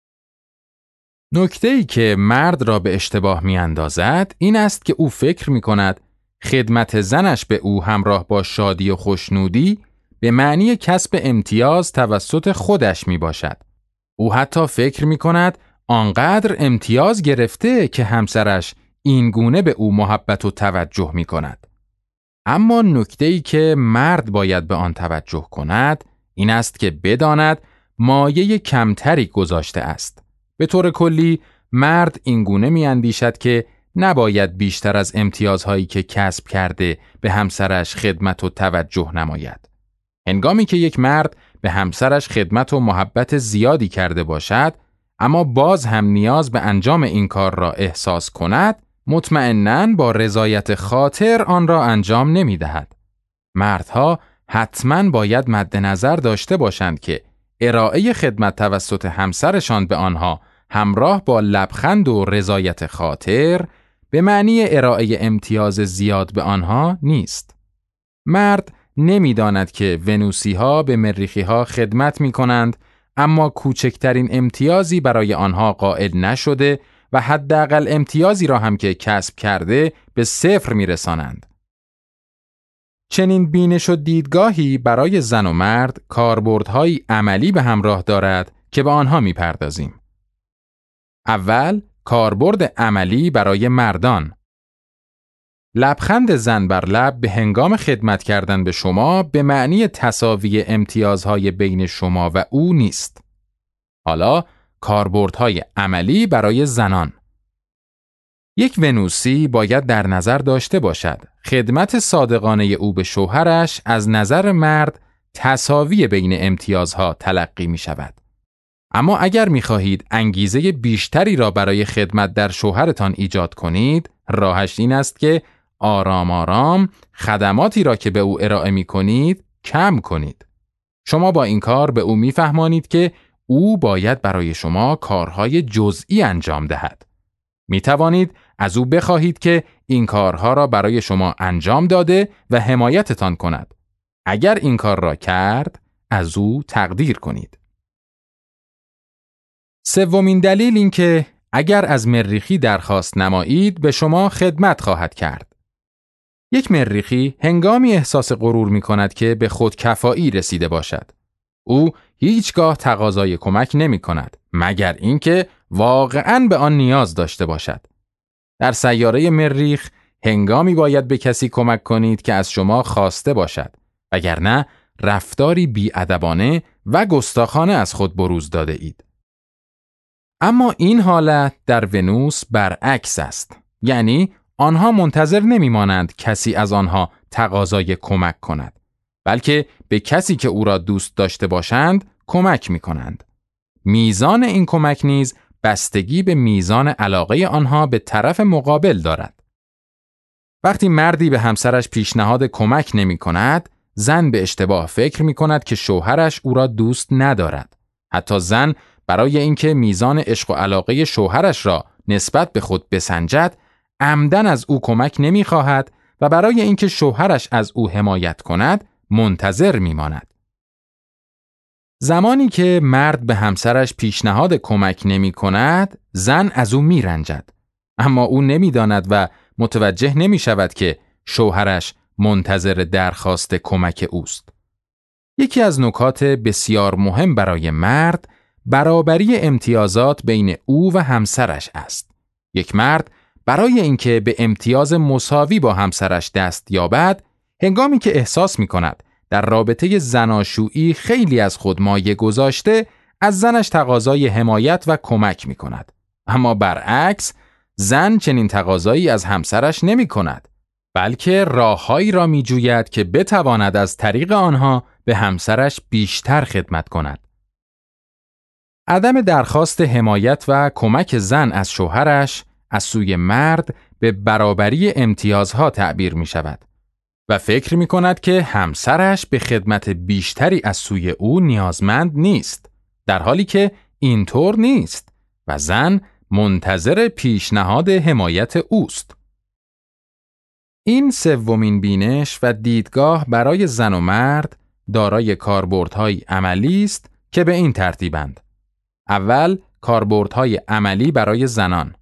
نکته‌ای که مرد را به اشتباه می اندازد این است که او فکر می کند خدمت زنش به او همراه با شادی و خوشنودی به معنی کسب امتیاز توسط خودش می باشد. او حتی فکر می کند آنقدر امتیاز گرفته که همسرش این گونه به او محبت و توجه می کند. اما نکته‌ای که مرد باید به آن توجه کند این است که بداند مایه کمتری گذاشته است. به طور کلی مرد این گونه می اندیشد که نباید بیشتر از امتیازهایی که کسب کرده به همسرش خدمت و توجه نماید. هنگامی که یک مرد به همسرش خدمت و محبت زیادی کرده باشد اما باز هم نیاز به انجام این کار را احساس کند، مطمئناً با رضایت خاطر آن را انجام نمی دهد. مردها حتماً باید مد نظر داشته باشند که ارائه خدمت توسط همسرشان به آنها همراه با لبخند و رضایت خاطر به معنی ارائه امتیاز زیاد به آنها نیست. مرد نمی داند که ونوسی ها به مریخی ها خدمت می کنند اما کوچکترین امتیازی برای آنها قائل نشده و حداقل امتیازی را هم که کسب کرده به صفر می رسانند. چنین بینش و دیدگاهی برای زن و مرد کاربردهای عملی به همراه دارد که به آنها می پردازیم. اول، کاربرد عملی برای مردان. لبخند زن بر لب به هنگام خدمت کردن به شما به معنی تساوی امتیازهای بین شما و او نیست. حالا کاربردهای عملی برای زنان. یک ونوسی باید در نظر داشته باشد خدمت صادقانه او به شوهرش از نظر مرد تساوی بین امتیازها تلقی می شود. اما اگر می خواهید انگیزه بیشتری را برای خدمت در شوهرتان ایجاد کنید، راهش این است که آرام آرام خدماتی را که به او ارائه می کنید کم کنید. شما با این کار به او می فهمانید که او باید برای شما کارهای جزئی انجام دهد. می توانید از او بخواهید که این کارها را برای شما انجام داده و حمایتتان کند. اگر این کار را کرد، از او تقدیر کنید. سومین دلیل این که اگر از مریخی درخواست نمایید به شما خدمت خواهد کرد. یک مریخی هنگامی احساس غرور می کند که به خودکفایی رسیده باشد. او هیچگاه تقاضای کمک نمی کند مگر اینکه واقعاً به آن نیاز داشته باشد. در سیاره مریخ هنگامی باید به کسی کمک کنید که از شما خواسته باشد، وگرنه رفتاری بی‌ادبانه و گستاخانه از خود بروز داده اید. اما این حالت در ونوس برعکس است، یعنی آنها منتظر نمی مانند کسی از آنها تقاضای کمک کند، بلکه به کسی که او را دوست داشته باشند کمک می کنند. میزان این کمک نیز بستگی به میزان علاقه آنها به طرف مقابل دارد. وقتی مردی به همسرش پیشنهاد کمک نمی کند، زن به اشتباه فکر می کند که شوهرش او را دوست ندارد. حتی زن برای اینکه میزان عشق و علاقه شوهرش را نسبت به خود بسنجد، عمدن از او کمک نمی خواهد و برای اینکه شوهرش از او حمایت کند، منتظر می ماند. زمانی که مرد به همسرش پیشنهاد کمک نمی کند، زن از او می رنجد. اما او نمی داند و متوجه نمی شود که شوهرش منتظر درخواست کمک اوست. یکی از نکات بسیار مهم برای مرد، برابری امتیازات بین او و همسرش است. یک مرد برای اینکه به امتیاز مساوی با همسرش دست یابد، هنگامی که احساس می کند در رابطه زناشویی خیلی از خود مایه گذاشته، از زنش تقاضای حمایت و کمک می کند. اما برعکس، زن چنین تقاضایی از همسرش نمی کند، بلکه راههایی را می جوید که بتواند از طریق آنها به همسرش بیشتر خدمت کند. عدم درخواست حمایت و کمک زن از شوهرش از سوی مرد به برابری امتیازها تعبیر می شود و فکر می کند که همسرش به خدمت بیشتری از سوی او نیازمند نیست، در حالی که اینطور نیست و زن منتظر پیشنهاد حمایت اوست. این سومین بینش و دیدگاه برای زن و مرد دارای کاربردهای عملی است که به این ترتیبند. اول، کاربردهای عملی برای زنان.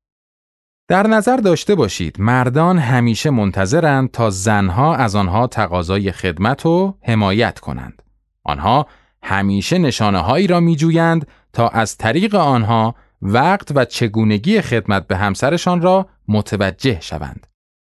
در نظر داشته باشید مردان همیشه منتظرند تا زنها از آنها تقاضای خدمت و حمایت کنند. آنها همیشه نشانه هایی را می جویند تا از طریق آنها وقت و چگونگی خدمت به همسرشان را متوجه شوند.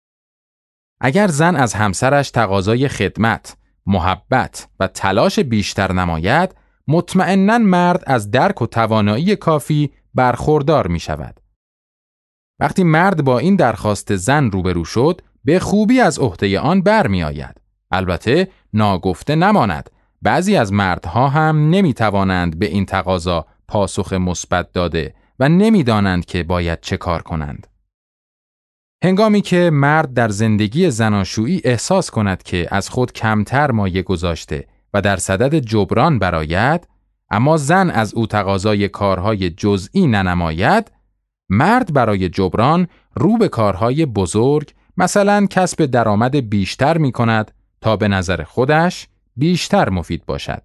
اگر زن از همسرش تقاضای خدمت، محبت و تلاش بیشتر نماید، مطمئناً مرد از درک و توانایی کافی برخوردار می شود. وقتی مرد با این درخواست زن روبرو شد، به خوبی از عهده آن برمی آید. البته ناگفته نماند، بعضی از مردها هم نمی توانند به این تقاضا پاسخ مثبت داده و نمی دانند که باید چه کار کنند. هنگامی که مرد در زندگی زناشویی احساس کند که از خود کمتر مایه گذاشته و در صدد جبران برآید، اما زن از او تقاضای کارهای جزئی ننماید، مرد برای جبران رو به کارهای بزرگ، مثلا کسب درآمد بیشتر می کند تا به نظر خودش بیشتر مفید باشد.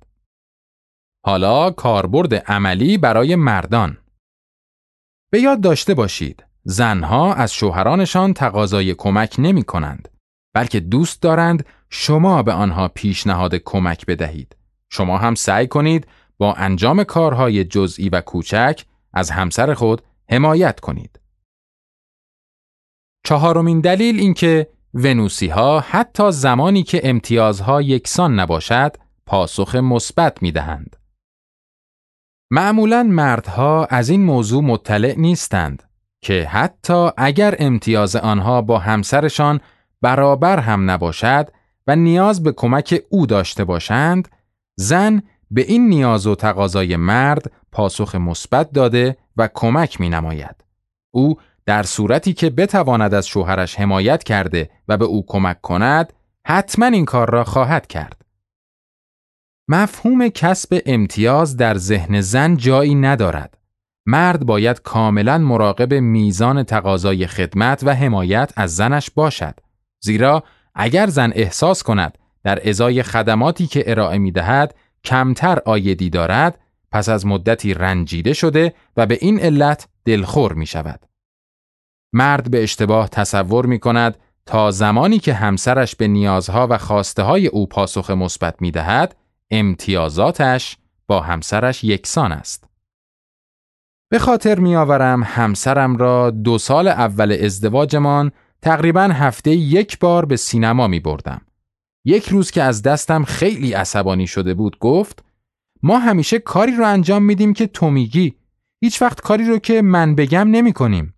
حالا کاربرد عملی برای مردان. به یاد داشته باشید، زنها از شوهرانشان تقاضای کمک نمی کنند، بلکه دوست دارند شما به آنها پیشنهاد کمک بدهید. شما هم سعی کنید با انجام کارهای جزئی و کوچک از همسر خود حمایت کنید. چهارمین دلیل این که ونوسی‌ها حتی زمانی که امتیازها یکسان نباشد، پاسخ مثبت می‌دهند. معمولاً مردها از این موضوع مطلع نیستند که حتی اگر امتیاز آنها با همسرشان برابر هم نباشد و نیاز به کمک او داشته باشند، زن به این نیاز و تقاضای مرد پاسخ مثبت داده و کمک می‌نماید. او در صورتی که بتواند از شوهرش حمایت کرده و به او کمک کند، حتما این کار را خواهد کرد. مفهوم کسب امتیاز در ذهن زن جایی ندارد. مرد باید کاملا مراقب میزان تقاضای خدمت و حمایت از زنش باشد. زیرا اگر زن احساس کند در ازای خدماتی که ارائه می‌دهد کمتر عایدی دارد، پس از مدتی رنجیده شده و به این علت دلخور می‌شود. مرد به اشتباه تصور می‌کند تا زمانی که همسرش به نیازها و خواسته‌های او پاسخ مثبت می‌دهد، امتیازاتش با همسرش یکسان است. به خاطر می‌آورم همسرم را دو سال اول ازدواجمان تقریباً هفته یک بار به سینما می‌بردم. یک روز که از دستم خیلی عصبانی شده بود گفت: ما همیشه کاری رو انجام میدیم که تو میگی، هیچ وقت کاری رو که من بگم نمی کنیم.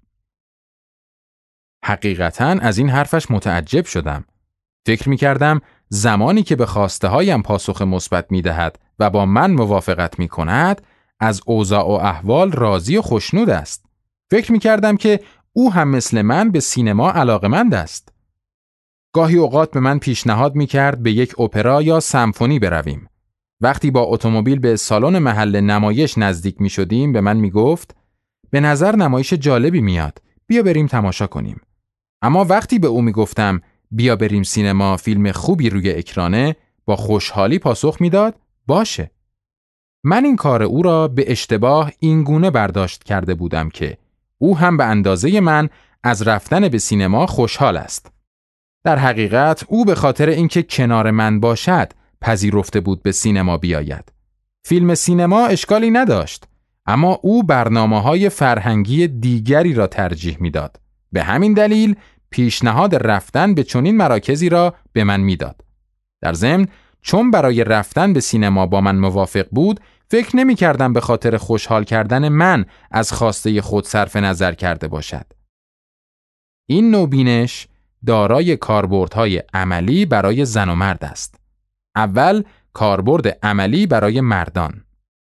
حقیقتاً از این حرفش متعجب شدم. فکر می کردم زمانی که به خواسته هایم پاسخ مثبت می دهد و با من موافقت می کند، از اوضاع و احوال راضی و خوشنود است. فکر می کردم که او هم مثل من به سینما علاقمند است. گاهی اوقات به من پیشنهاد می کرد به یک اپرا یا سمفونی برویم. وقتی با اتومبیل به سالن محل نمایش نزدیک می شدیم به من می گفت: به نظر نمایش جالبی میاد، بیا بریم تماشا کنیم. اما وقتی به او می گفتم بیا بریم سینما، فیلم خوبی روی اکرانه، با خوشحالی پاسخ می داد باشه. من این کار او را به اشتباه این گونه برداشت کرده بودم که او هم به اندازه من از رفتن به سینما خوشحال است. در حقیقت او به خاطر اینکه کنار من باشد پذیرفته بود به سینما بیاید. فیلم سینما اشکالی نداشت، اما او برنامه‌های فرهنگی دیگری را ترجیح میداد. به همین دلیل پیشنهاد رفتن به چنین مراکزی را به من میداد. در ضمن چون برای رفتن به سینما با من موافق بود، فکر نمی کردم به خاطر خوشحال کردن من از خواسته خود صرف نظر کرده باشد. این نوع بینش دارای کاربردهای عملی برای زن و مرد است. اول، کاربرد عملی برای مردان.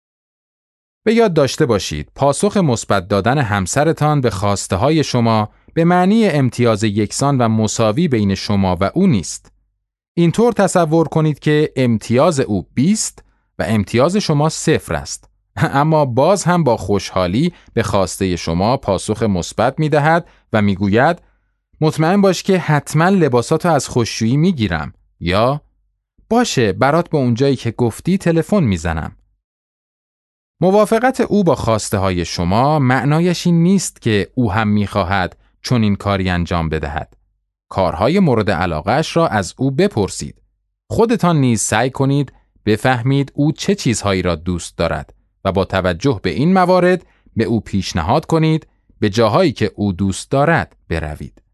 به یاد داشته باشید پاسخ مثبت دادن همسرتان به خواسته های شما به معنی امتیاز یکسان و مساوی بین شما و او نیست. اینطور تصور کنید که امتیاز او بیست و امتیاز شما صفر است. اما باز هم با خوشحالی به خواسته شما پاسخ مثبت می دهد و می گوید مطمئن باش که حتما لباساتو از خشکشویی می گیرم، یا باشه برات به اونجایی که گفتی تلفن می زنم. موافقت او با خواسته های شما معنایش این نیست که او هم می خواهد چون این کاری انجام بدهد. کارهای مورد علاقهش را از او بپرسید. خودتان نیز سعی کنید بفهمید او چه چیزهایی را دوست دارد و با توجه به این موارد به او پیشنهاد کنید به جاهایی که او دوست دارد بروید.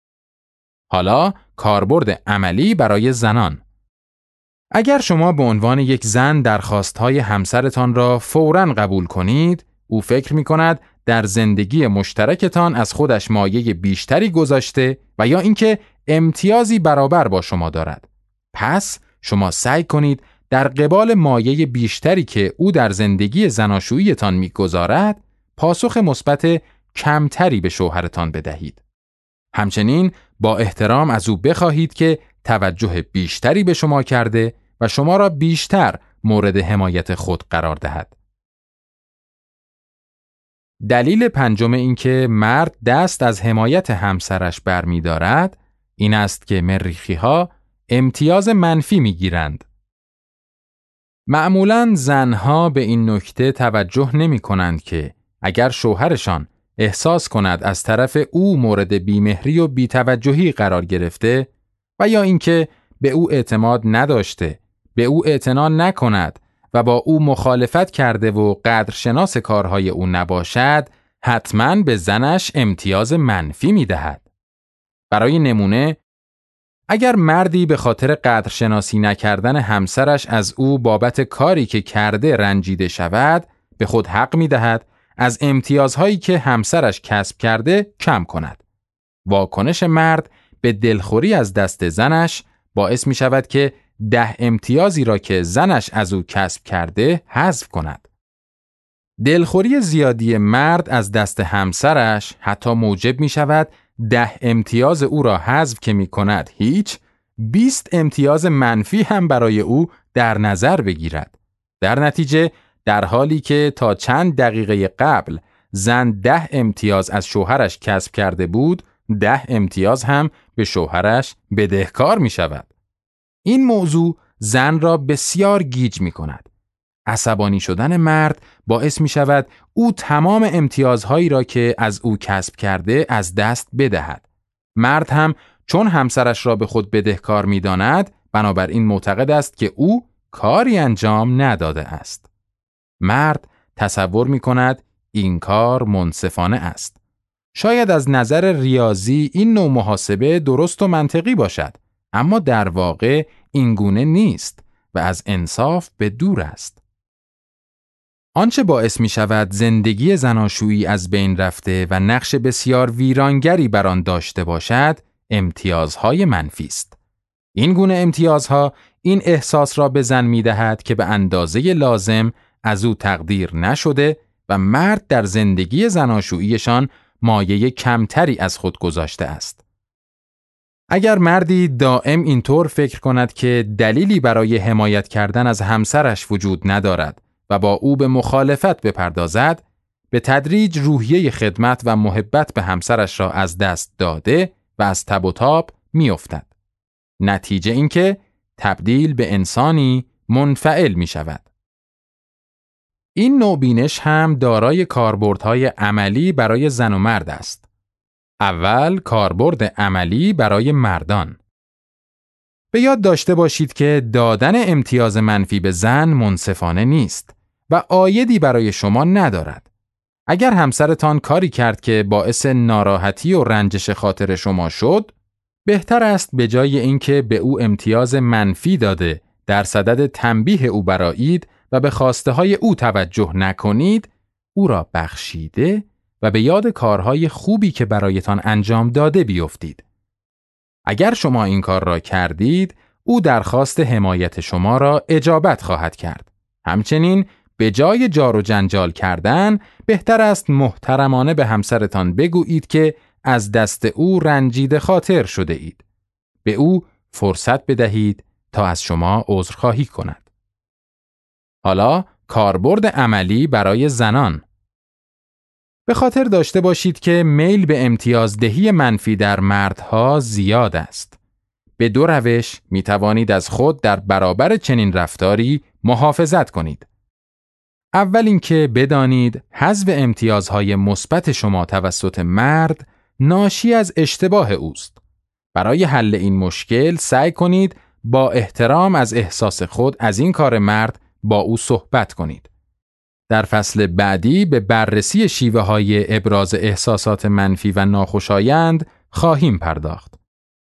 حالا کاربرد عملی برای زنان. اگر شما به عنوان یک زن درخواست‌های همسرتان را فوراً قبول کنید، او فکر می‌کند در زندگی مشترکتان از خودش مایه بیشتری گذاشته و یا اینکه امتیازی برابر با شما دارد. پس شما سعی کنید در قبال مایه بیشتری که او در زندگی زناشویی‌تان می‌گذارد، پاسخ مثبت کمتری به شوهرتان بدهید. همچنین با احترام از او بخواهید که توجه بیشتری به شما کرده و شما را بیشتر مورد حمایت خود قرار دهد. دلیل پنجم این که مرد دست از حمایت همسرش برمی دارد این است که مریخی‌ها امتیاز منفی می گیرند. معمولاً زنها به این نکته توجه نمی کنند که اگر شوهرشان احساس کند از طرف او مورد بیمهری و بی‌توجهی قرار گرفته و یا اینکه به او اعتماد نداشته، به او اعتنا نکند و با او مخالفت کرده و قدرشناس کارهای او نباشد، حتماً به زنش امتیاز منفی می دهد. برای نمونه، اگر مردی به خاطر قدرشناسی نکردن همسرش از او بابت کاری که کرده رنجیده شود، به خود حق می دهد از امتیازهایی که همسرش کسب کرده کم کند. واکنش مرد به دلخوری از دست زنش باعث می شود که ده امتیازی را که زنش از او کسب کرده حذف کند. دلخوری زیادی مرد از دست همسرش حتی موجب می شود ده امتیاز او را حذف که می کند هیچ، بیست امتیاز منفی هم برای او در نظر بگیرد. در نتیجه در حالی که تا چند دقیقه قبل زن ده امتیاز از شوهرش کسب کرده بود، ده امتیاز هم به شوهرش بدهکار می شود. این موضوع زن را بسیار گیج می کند. عصبانی شدن مرد باعث می شود او تمام امتیازهایی را که از او کسب کرده از دست بدهد. مرد هم چون همسرش را به خود بدهکار می داند، بنابراین معتقد است که او کاری انجام نداده است. مرد تصور می کند این کار منصفانه است. شاید از نظر ریاضی این نوع محاسبه درست و منطقی باشد، اما در واقع این گونه نیست و از انصاف به دور است. آنچه باعث می شود زندگی زناشویی از بین رفته و نقش بسیار ویرانگری بر آن داشته باشد، امتیازهای منفی است. این گونه امتیازها این احساس را به زن می دهد که به اندازه لازم از او تقدیر نشده و مرد در زندگی زناشوییشان مایه کمتری از خود گذاشته است. اگر مردی دائم اینطور فکر کند که دلیلی برای حمایت کردن از همسرش وجود ندارد و با او به مخالفت بپردازد، به تدریج روحیه خدمت و محبت به همسرش را از دست داده و از تب و تاب می افتد. نتیجه این که تبدیل به انسانی منفعل می شود. این نوع بینش هم دارای کاربردهای عملی برای زن و مرد است. اول، کاربرد عملی برای مردان. به یاد داشته باشید که دادن امتیاز منفی به زن منصفانه نیست و عایدی برای شما ندارد. اگر همسرتان کاری کرد که باعث ناراحتی و رنجش خاطر شما شد، بهتر است به جای اینکه به او امتیاز منفی داده در صدد تنبیه او برآیید و به خواسته های او توجه نکنید، او را بخشیده و به یاد کارهای خوبی که برایتان انجام داده بیفتید. اگر شما این کار را کردید، او درخواست حمایت شما را اجابت خواهد کرد. همچنین به جای جار و جنجال کردن، بهتر است محترمانه به همسرتان بگویید که از دست او رنجیده خاطر شده اید. به او فرصت بدهید تا از شما عذرخواهی کند. حالا کاربرد عملی برای زنان. به خاطر داشته باشید که میل به امتیازدهی منفی در مردها زیاد است. به دو روش می توانید از خود در برابر چنین رفتاری محافظت کنید. اول اینکه بدانید حذف امتیازهای مثبت شما توسط مرد ناشی از اشتباه اوست. برای حل این مشکل سعی کنید با احترام از احساس خود از این کار مرد با او صحبت کنید. در فصل بعدی به بررسی شیوه های ابراز احساسات منفی و ناخوشایند خواهیم پرداخت.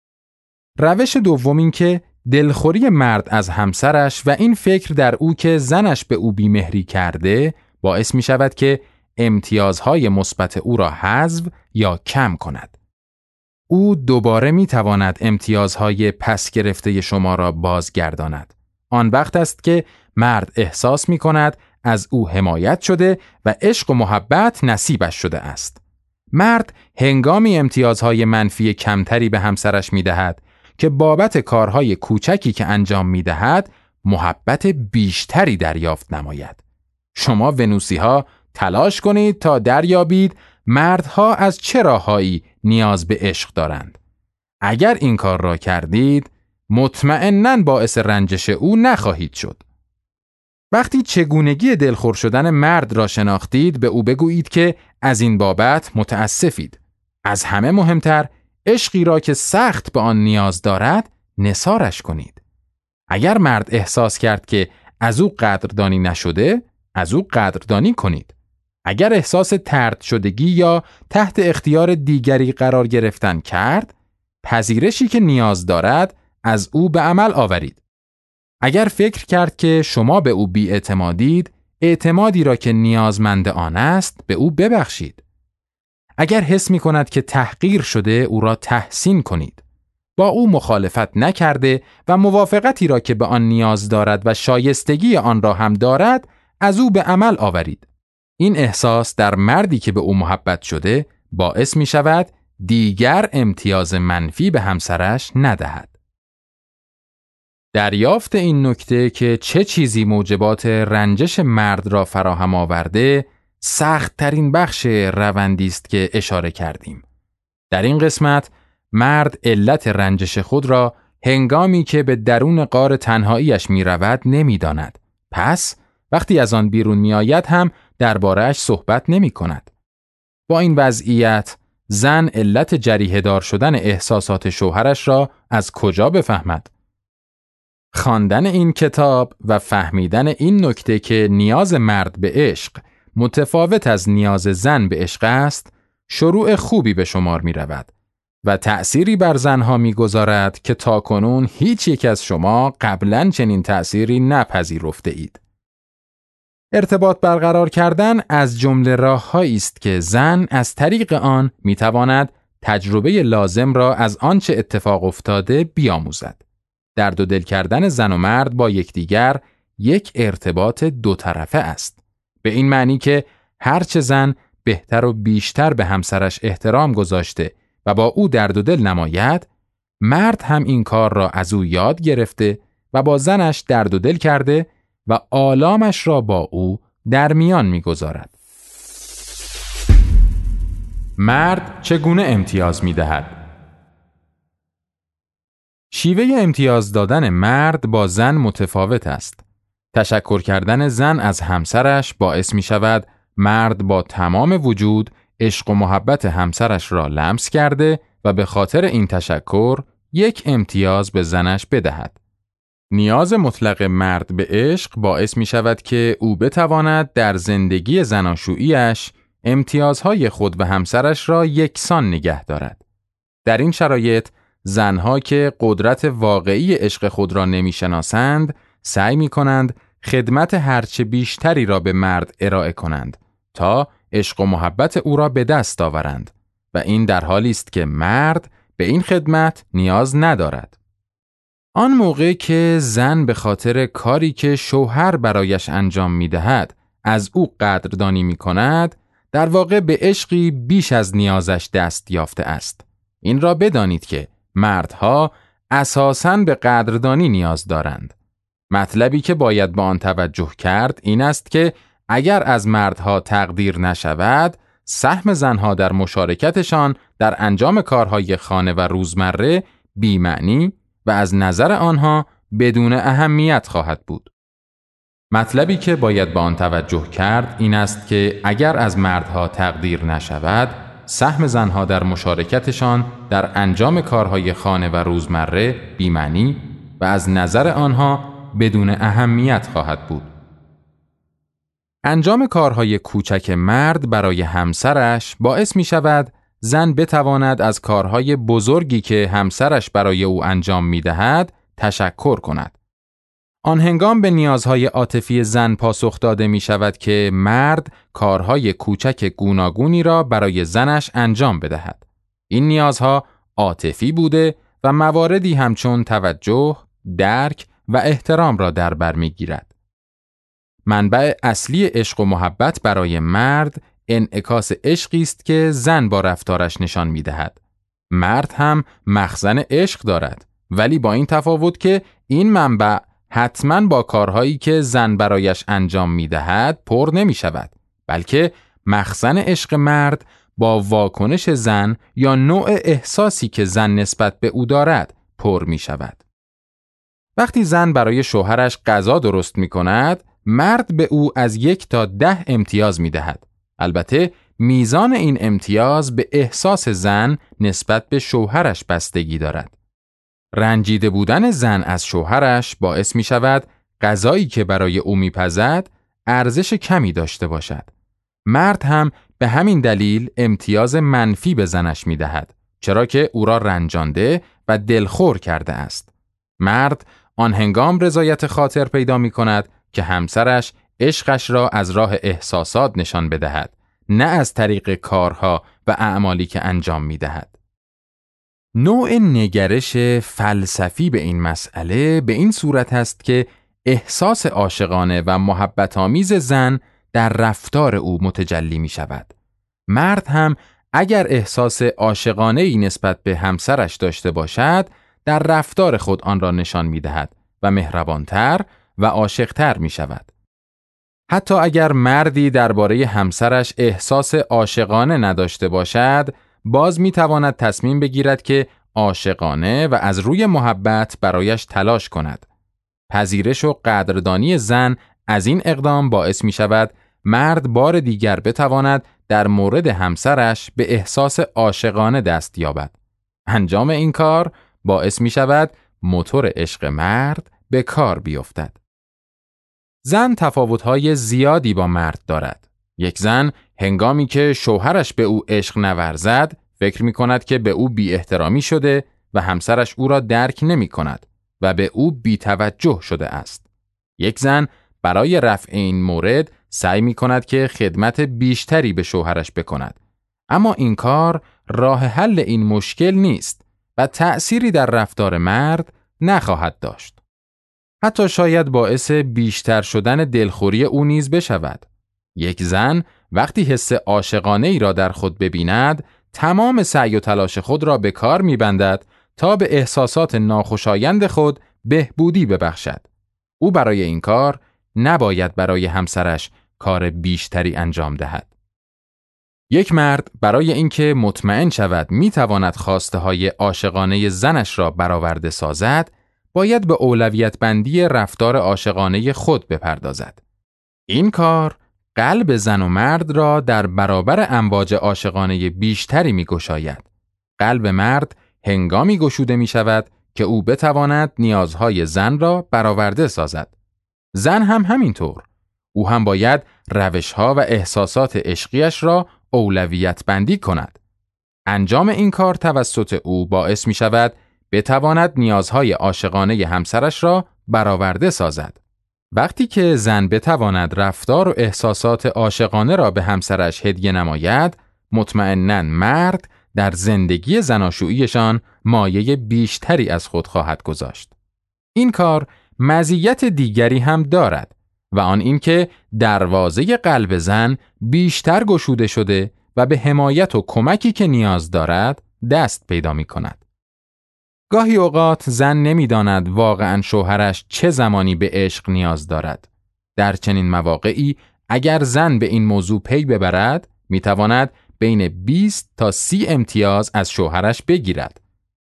روش دوم این که دلخوری مرد از همسرش و این فکر در او که زنش به او بیمهری کرده باعث می شود که امتیازهای مثبت او را حذف یا کم کند. او دوباره می تواند امتیازهای پس گرفته شما را بازگرداند. آن وقت است که مرد احساس می کند از او حمایت شده و عشق و محبت نصیبش شده است. مرد هنگامی امتیازهای منفی کمتری به همسرش می دهد که بابت کارهای کوچکی که انجام می دهد محبت بیشتری دریافت نماید. شما ونوسی ها تلاش کنید تا دریابید مردها از چه راههایی نیاز به عشق دارند. اگر این کار را کردید، مطمئناً باعث رنجش او نخواهید شد. وقتی چگونگی دلخور شدن مرد را شناختید، به او بگویید که از این بابت متاسفید. از همه مهمتر، عشقی را که سخت به آن نیاز دارد، نثارش کنید. اگر مرد احساس کرد که از او قدردانی نشده، از او قدردانی کنید. اگر احساس طرد شدگی یا تحت اختیار دیگری قرار گرفتن کرد، پذیرشی که نیاز دارد از او به عمل آورید. اگر فکر کرد که شما به او بی‌اعتمادید، اعتمادی را که نیازمند آن است به او ببخشید. اگر حس می کند که تحقیر شده، او را تحسین کنید. با او مخالفت نکرده و موافقتی را که به آن نیاز دارد و شایستگی آن را هم دارد، از او به عمل آورید. این احساس در مردی که به او محبت شده باعث می شود دیگر امتیاز منفی به همسرش ندهد. دریافت این نکته که چه چیزی موجبات رنجش مرد را فراهم آورده، سخت ترین بخش روندی است که اشاره کردیم. در این قسمت مرد علت رنجش خود را هنگامی که به درون غار تنهاییش می رود نمی داند. پس وقتی از آن بیرون می آید هم درباره‌اش صحبت نمی کند. با این وضعیت زن علت جریحه دار شدن احساسات شوهرش را از کجا بفهمد؟ خواندن این کتاب و فهمیدن این نکته که نیاز مرد به عشق متفاوت از نیاز زن به عشق است، شروع خوبی به شمار می رود و تأثیری بر زنها می گذارد که تاکنون هیچ یک از شما قبلاً چنین تأثیری نپذیرفته اید. ارتباط برقرار کردن از جمله راه‌هایی است که زن از طریق آن می تواند تجربه لازم را از آنچه اتفاق افتاده بیاموزد. درد و دل کردن زن و مرد با یکدیگر یک ارتباط دو طرفه است. به این معنی که هرچه زن بهتر و بیشتر به همسرش احترام گذاشته و با او درد و دل نماید، مرد هم این کار را از او یاد گرفته و با زنش درد و دل کرده و آلامش را با او در میان می‌گذارد. مرد چگونه امتیاز می‌دهد؟ شیوه امتیاز دادن مرد با زن متفاوت است. تشکر کردن زن از همسرش باعث می شود مرد با تمام وجود عشق و محبت همسرش را لمس کرده و به خاطر این تشکر یک امتیاز به زنش بدهد. نیاز مطلق مرد به عشق باعث می شود که او بتواند در زندگی زناشویی‌اش امتیازهای خود و همسرش را یکسان نگه دارد. در این شرایط زنها که قدرت واقعی عشق خود را نمی شناسند، سعی می کنند خدمت هرچه بیشتری را به مرد ارائه کنند تا عشق و محبت او را به دست آورند و این در حالی است که مرد به این خدمت نیاز ندارد. آن موقع که زن به خاطر کاری که شوهر برایش انجام می دهد از او قدردانی می کند، در واقع به عشقی بیش از نیازش دست یافته است. این را بدانید که مردها اساساً به قدردانی نیاز دارند. مطلبی که باید به آن توجه کرد این است که اگر از مردها تقدیر نشود، سهم زنها در مشارکتشان در انجام کارهای خانه و روزمره بی‌معنی و از نظر آنها بدون اهمیت خواهد بود. مطلبی که باید به آن توجه کرد این است که اگر از مردها تقدیر نشود، سهم زنها در مشارکتشان در انجام کارهای خانه و روزمره بی‌معنی و از نظر آنها بدون اهمیت خواهد بود. انجام کارهای کوچک مرد برای همسرش باعث می شود زن بتواند از کارهای بزرگی که همسرش برای او انجام می دهد تشکر کند. آن هنگام به نیازهای عاطفی زن پاسخ داده می شود که مرد کارهای کوچک گوناگونی را برای زنش انجام بدهد. این نیازها عاطفی بوده و مواردی همچون توجه، درک و احترام را در بر می گیرد. منبع اصلی عشق و محبت برای مرد انعکاس عشقی است که زن با رفتارش نشان می دهد. مرد هم مخزن عشق دارد، ولی با این تفاوت که این منبع حتماً با کارهایی که زن برایش انجام می دهد پر نمی شود، بلکه مخزن عشق مرد با واکنش زن یا نوع احساسی که زن نسبت به او دارد پر می شود. وقتی زن برای شوهرش غذا درست می کند، مرد به او از یک تا ده امتیاز می دهد. البته میزان این امتیاز به احساس زن نسبت به شوهرش بستگی دارد. رنجیده بودن زن از شوهرش باعث می شود غذایی که برای او می پزد ارزش کمی داشته باشد. مرد هم به همین دلیل امتیاز منفی به زنش می دهد، چرا که او را رنجانده و دلخور کرده است. مرد آن هنگام رضایت خاطر پیدا می کند که همسرش عشقش را از راه احساسات نشان بدهد، نه از طریق کارها و اعمالی که انجام می دهد. نوع نگرش فلسفی به این مسئله به این صورت است که احساس عاشقانه و محبت‌آمیز زن در رفتار او متجلی می شود. مرد هم اگر احساس عاشقانه‌ای نسبت به همسرش داشته باشد، در رفتار خود آن را نشان می دهد و مهربانتر و عاشقتر می شود. حتی اگر مردی درباره همسرش احساس عاشقانه نداشته باشد، باز می تواند تصمیم بگیرد که عاشقانه و از روی محبت برایش تلاش کند. پذیرش و قدردانی زن از این اقدام باعث می شود مرد بار دیگر بتواند در مورد همسرش به احساس عاشقانه دست یابد. انجام این کار باعث می شود موتور عشق مرد به کار بیفتد. زن تفاوت‌های زیادی با مرد دارد. یک زن هنگامی که شوهرش به او عشق نورزد، فکر می کند که به او بی احترامی شده و همسرش او را درک نمی کند و به او بی توجه شده است. یک زن برای رفع این مورد سعی می کند که خدمت بیشتری به شوهرش بکند. اما این کار راه حل این مشکل نیست و تأثیری در رفتار مرد نخواهد داشت. حتی شاید باعث بیشتر شدن دلخوری او نیز بشود. یک زن وقتی حس عاشقانه ای را در خود ببیند، تمام سعی و تلاش خود را به کار می‌بندد تا به احساسات ناخوشایند خود بهبودی ببخشد. او برای این کار نباید برای همسرش کار بیشتری انجام دهد. یک مرد برای اینکه مطمئن شود می‌تواند خواسته‌های عاشقانه زنش را برآورده سازد، باید به اولویت بندی رفتار عاشقانه خود بپردازد. این کار قلب زن و مرد را در برابر امواج عاشقانه بیشتری می‌گشاید. قلب مرد هنگامی گشوده می‌شود که او بتواند نیازهای زن را برآورده سازد. زن هم همینطور. او هم باید روش‌ها و احساسات عشقیش را اولویت بندی کند. انجام این کار توسط او باعث می‌شود بتواند نیازهای عاشقانه همسرش را برآورده سازد. وقتی که زن بتواند رفتار و احساسات عاشقانه را به همسرش هدیه نماید، مطمئناً مرد در زندگی زناشوییشان مایه بیشتری از خود خواهد گذاشت. این کار مزیت دیگری هم دارد و آن این که دروازه قلب زن بیشتر گشوده شده و به حمایت و کمکی که نیاز دارد دست پیدا می کند. گاهی اوقات زن نمی‌داند واقعاً شوهرش چه زمانی به عشق نیاز دارد. در چنین مواقعی اگر زن به این موضوع پی ببرد، می‌تواند بین بیست تا سی امتیاز از شوهرش بگیرد.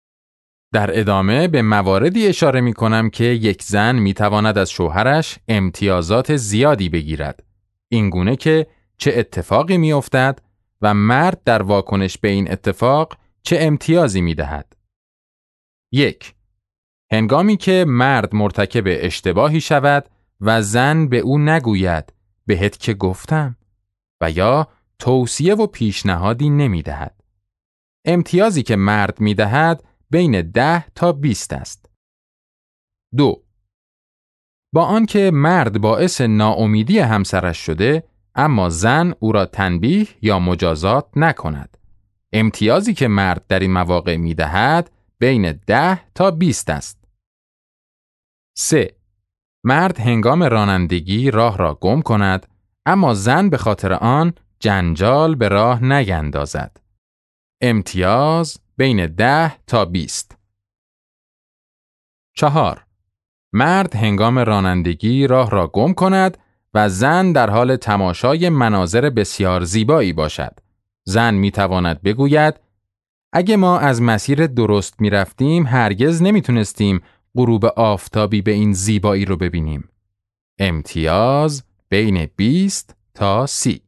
در ادامه به مواردی اشاره می‌کنم که یک زن می‌تواند از شوهرش امتیازات زیادی بگیرد. این گونه که چه اتفاقی می‌افتد و مرد در واکنش به این اتفاق چه امتیازی می‌دهد. یک، هنگامی که مرد مرتکب اشتباهی شود و زن به او نگوید بهت که گفتم و یا توصیه و پیشنهادی نمی دهد. امتیازی که مرد می دهد بین ده تا بیست است. دو، با آنکه مرد باعث ناامیدی همسرش شده اما زن او را تنبیه یا مجازات نکند. امتیازی که مرد در این مواقع می دهد بین ده تا بیست است. سه، مرد هنگام رانندگی راه را گم کند اما زن به خاطر آن جنجال به راه نیندازد. امتیاز بین ده تا بیست. چهار، مرد هنگام رانندگی راه را گم کند و زن در حال تماشای مناظر بسیار زیبایی باشد. زن می تواند بگوید اگه ما از مسیر درست می رفتیم هرگز نمی تونستیم غروب آفتابی به این زیبایی رو ببینیم. امتیاز بین بیست تا سی.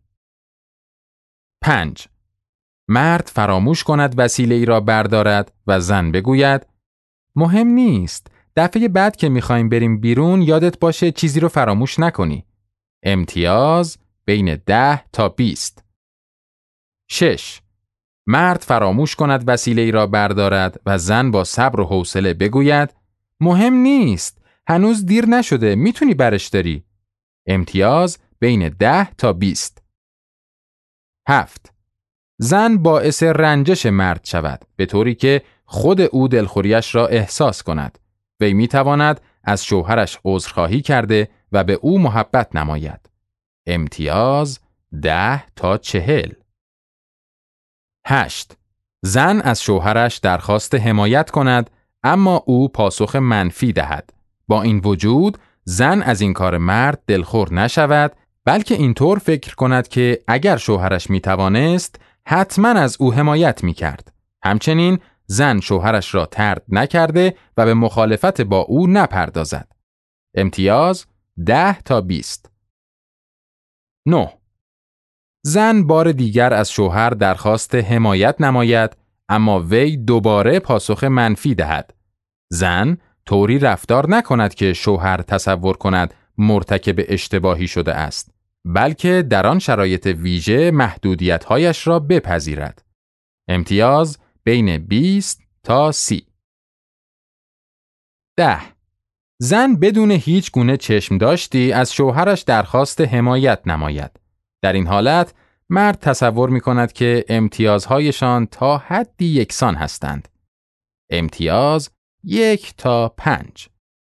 پنج، مرد فراموش کند وسیله ای را بردارد و زن بگوید مهم نیست، دفعه بعد که می خوایم بریم بیرون یادت باشه چیزی رو فراموش نکنی. امتیاز بین ده تا بیست. شش. مرد فراموش کند وسیله‌ای را بردارد و زن با صبر و حوصله بگوید مهم نیست، هنوز دیر نشده، میتونی برش داری. امتیاز بین ده تا بیست. هفت. زن باعث رنجش مرد شود به طوری که خود او دلخوریش را احساس کند. وی میتواند از شوهرش عذرخواهی کرده و به او محبت نماید. امتیاز ده تا چهل. هشت. زن از شوهرش درخواست حمایت کند اما او پاسخ منفی دهد. با این وجود زن از این کار مرد دلخور نشود، بلکه اینطور فکر کند که اگر شوهرش میتوانست حتما از او حمایت میکرد. همچنین زن شوهرش را طرد نکرده و به مخالفت با او نپردازد. امتیاز ده تا بیست. نه. زن بار دیگر از شوهر درخواست حمایت نماید اما وی دوباره پاسخ منفی دهد. زن طوری رفتار نکند که شوهر تصور کند مرتکب اشتباهی شده است، بلکه در آن شرایط ویژه محدودیت‌هایش را بپذیرد. امتیاز بین بیست تا سی. ده. زن بدون هیچ گونه چشم داشتی از شوهرش درخواست حمایت نماید. در این حالت مرد تصور می کند که امتیازهایشان تا حدی یکسان هستند. امتیاز یک تا پنج.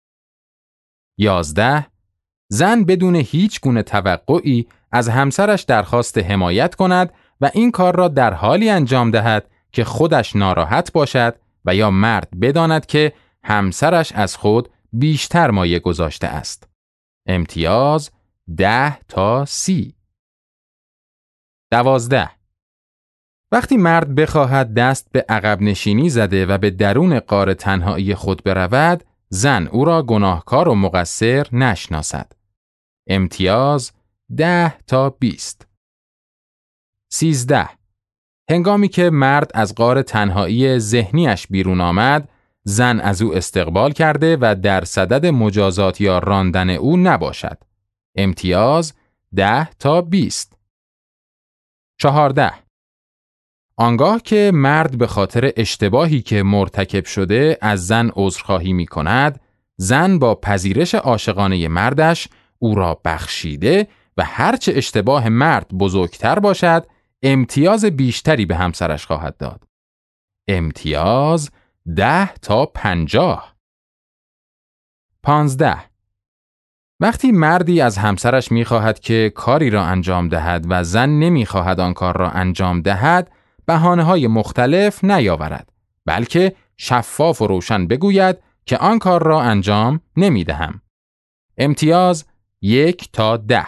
یازده. زن بدون هیچ گونه توقعی از همسرش درخواست حمایت کند و این کار را در حالی انجام دهد که خودش ناراحت باشد و یا مرد بداند که همسرش از خود بیشتر مایه گذاشته است. امتیاز ده تا سی. دوازده. وقتی مرد بخواهد دست به عقب نشینی زده و به درون غار تنهایی خود برود، زن او را گناهکار و مقصر نشناسد. امتیاز ده تا بیست. سیزده. هنگامی که مرد از غار تنهایی ذهنیش بیرون آمد، زن از او استقبال کرده و در صدد مجازات یا راندن او نباشد. امتیاز ده تا بیست. چهارده. آنگاه که مرد به خاطر اشتباهی که مرتکب شده از زن عذرخواهی می کند، زن با پذیرش عاشقانه مردش او را بخشیده و هرچه اشتباه مرد بزرگتر باشد، امتیاز بیشتری به همسرش خواهد داد. امتیاز ده تا پنجاه. پانزده. وقتی مردی از همسرش می خواهد که کاری را انجام دهد و زن نمی خواهد آن کار را انجام دهد، بهانه‌های مختلف نیاورد، بلکه شفاف و روشن بگوید که آن کار را انجام نمی دهم. امتیاز یک تا ده.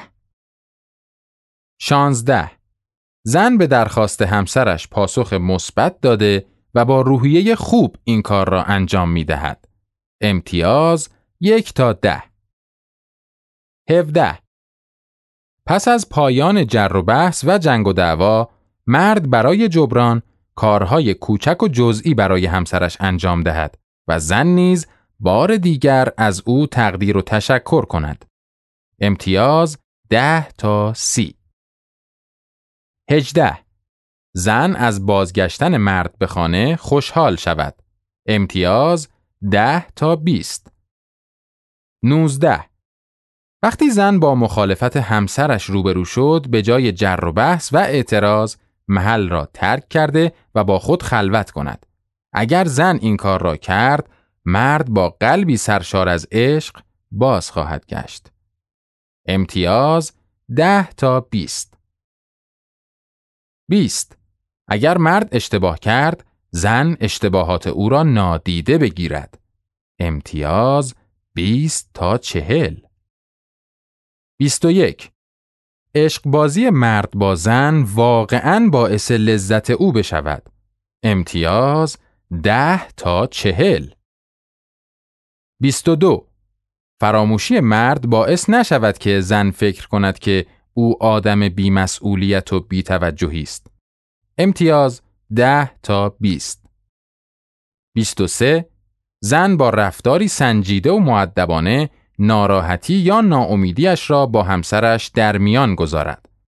شانزده. زن به درخواست همسرش پاسخ مثبت داده و با روحیه خوب این کار را انجام می دهد. امتیاز یک تا ده. هفده. پس از پایان جر و بحث و جنگ و دعوا، مرد برای جبران کارهای کوچک و جزئی برای همسرش انجام دهد و زن نیز بار دیگر از او تقدیر و تشکر کند. امتیاز ده تا سی. هجده. زن از بازگشتن مرد به خانه خوشحال شود. امتیاز ده تا بیست. نوزده. وقتی زن با مخالفت همسرش روبرو شد، به جای جر و بحث و اعتراض، محل را ترک کرده و با خود خلوت کند. اگر زن این کار را کرد، مرد با قلبی سرشار از عشق باز خواهد گشت. امتیاز ده تا بیست. بیست. اگر مرد اشتباه کرد، زن اشتباهات او را نادیده بگیرد. امتیاز بیست تا چهل. بیست و یک. عشق بازی مرد با زن واقعاً باعث لذت او بشود. امتیاز ده تا چهل. بیست و دو. فراموشی مرد باعث نشود که زن فکر کند که او آدم بی‌مسئولیت و بی‌توجهی است. امتیاز ده تا بیست. بیست و سه. زن با رفتاری سنجیده و مؤدبانه ناراحتی یا ناامیدیش را با همسرش در میان گذارد.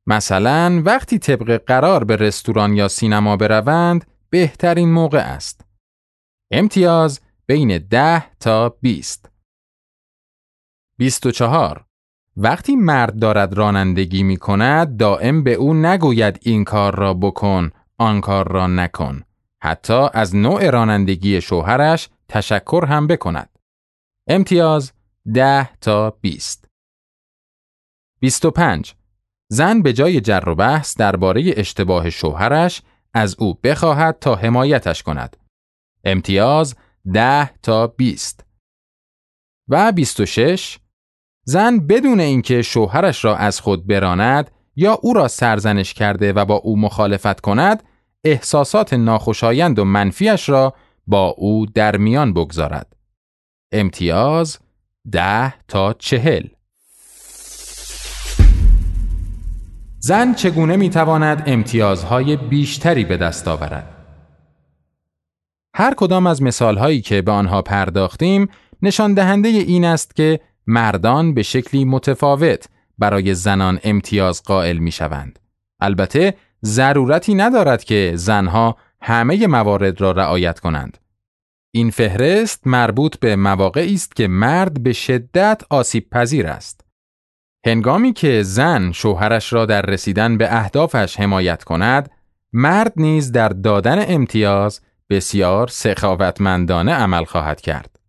مثلا وقتی طبق قرار به رستوران یا سینما بروند بهترین موقع است. امتیاز بین ده تا بیست. بیست و چهار. وقتی مرد دارد رانندگی می کند دائم به او نگوید این کار را بکن، آن کار را نکن. حتی از نوع رانندگی شوهرش تشکر هم بکند. امتیاز ده تا بیست. بیست و پنج. زن به جای جر و بحث درباره اشتباه شوهرش از او بخواهد تا حمایتش کند. امتیاز ده تا بیست. و بیست و شش. زن بدون اینکه شوهرش را از خود براند یا او را سرزنش کرده و با او مخالفت کند، احساسات ناخوشایند و منفیش را با او در میان بگذارد. امتیاز ده تا چهل. زن چگونه میتواند امتیازهای بیشتری به دست آورد؟ هر کدام از مثالهایی که به آنها پرداختیم نشان دهنده این است که مردان به شکلی متفاوت برای زنان امتیاز قائل می شوند. البته ضرورتی ندارد که زنها همه موارد را رعایت کنند. این فهرست مربوط به مواقعی است که مرد به شدت آسیب پذیر است. هنگامی که زن شوهرش را در رسیدن به اهدافش حمایت کند، مرد نیز در دادن امتیاز بسیار سخاوتمندانه عمل خواهد کرد.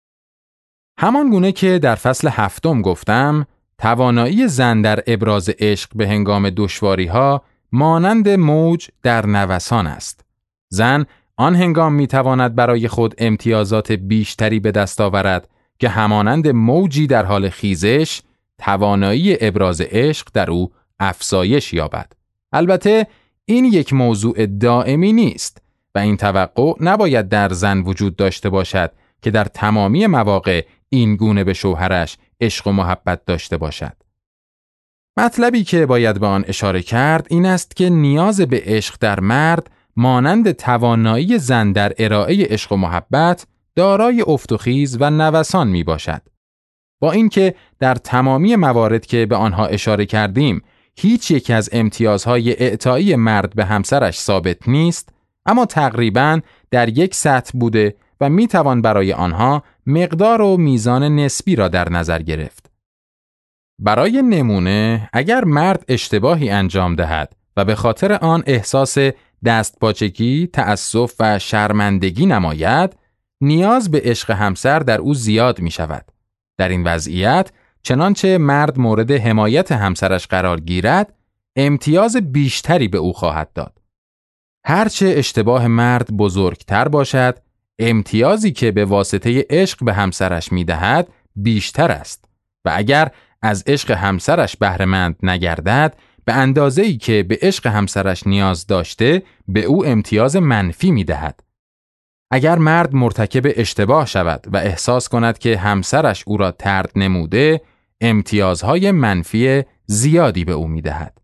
همان گونه که در فصل هفتم گفتم، توانایی زن در ابراز عشق به هنگام دشواری‌ها مانند موج در نوسان است. زن آن هنگام می‌تواند برای خود امتیازات بیشتری به دست آورد که همانند موجی در حال خیزش توانایی ابراز عشق در او افزایش یابد. البته این یک موضوع دائمی نیست و این توقع نباید در زن وجود داشته باشد که در تمامی مواقع این گونه به شوهرش عشق و محبت داشته باشد. مطلبی که باید به آن اشاره کرد این است که نیاز به عشق در مرد مانند توانایی زن در ارائه عشق و محبت دارای افت و خیز و نوسان می باشد. با اینکه در تمامی موارد که به آنها اشاره کردیم هیچ یک از امتیازهای اعطایی مرد به همسرش ثابت نیست، اما تقریباً در یک سطح بوده و می توان برای آنها مقدار و میزان نسبی را در نظر گرفت. برای نمونه، اگر مرد اشتباهی انجام دهد و به خاطر آن احساس دستپاچگی، تأسف و شرمندگی نماید، نیاز به عشق همسر در او زیاد می شود. در این وضعیت، چنانچه مرد مورد حمایت همسرش قرار گیرد، امتیاز بیشتری به او خواهد داد. هرچه اشتباه مرد بزرگتر باشد، امتیازی که به واسطه عشق به همسرش می دهد بیشتر است و اگر از عشق همسرش بهره‌مند نگردد، به اندازه‌ای که به عشق همسرش نیاز داشته، به او امتیاز منفی می دهد. اگر مرد مرتکب اشتباه شود و احساس کند که همسرش او را طرد نموده، امتیازهای منفی زیادی به او می دهد.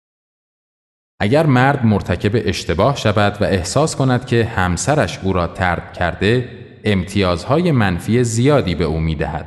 اگر مرد مرتکب اشتباه شود و احساس کند که همسرش او را طرد کرده، امتیازهای منفی زیادی به او می دهد.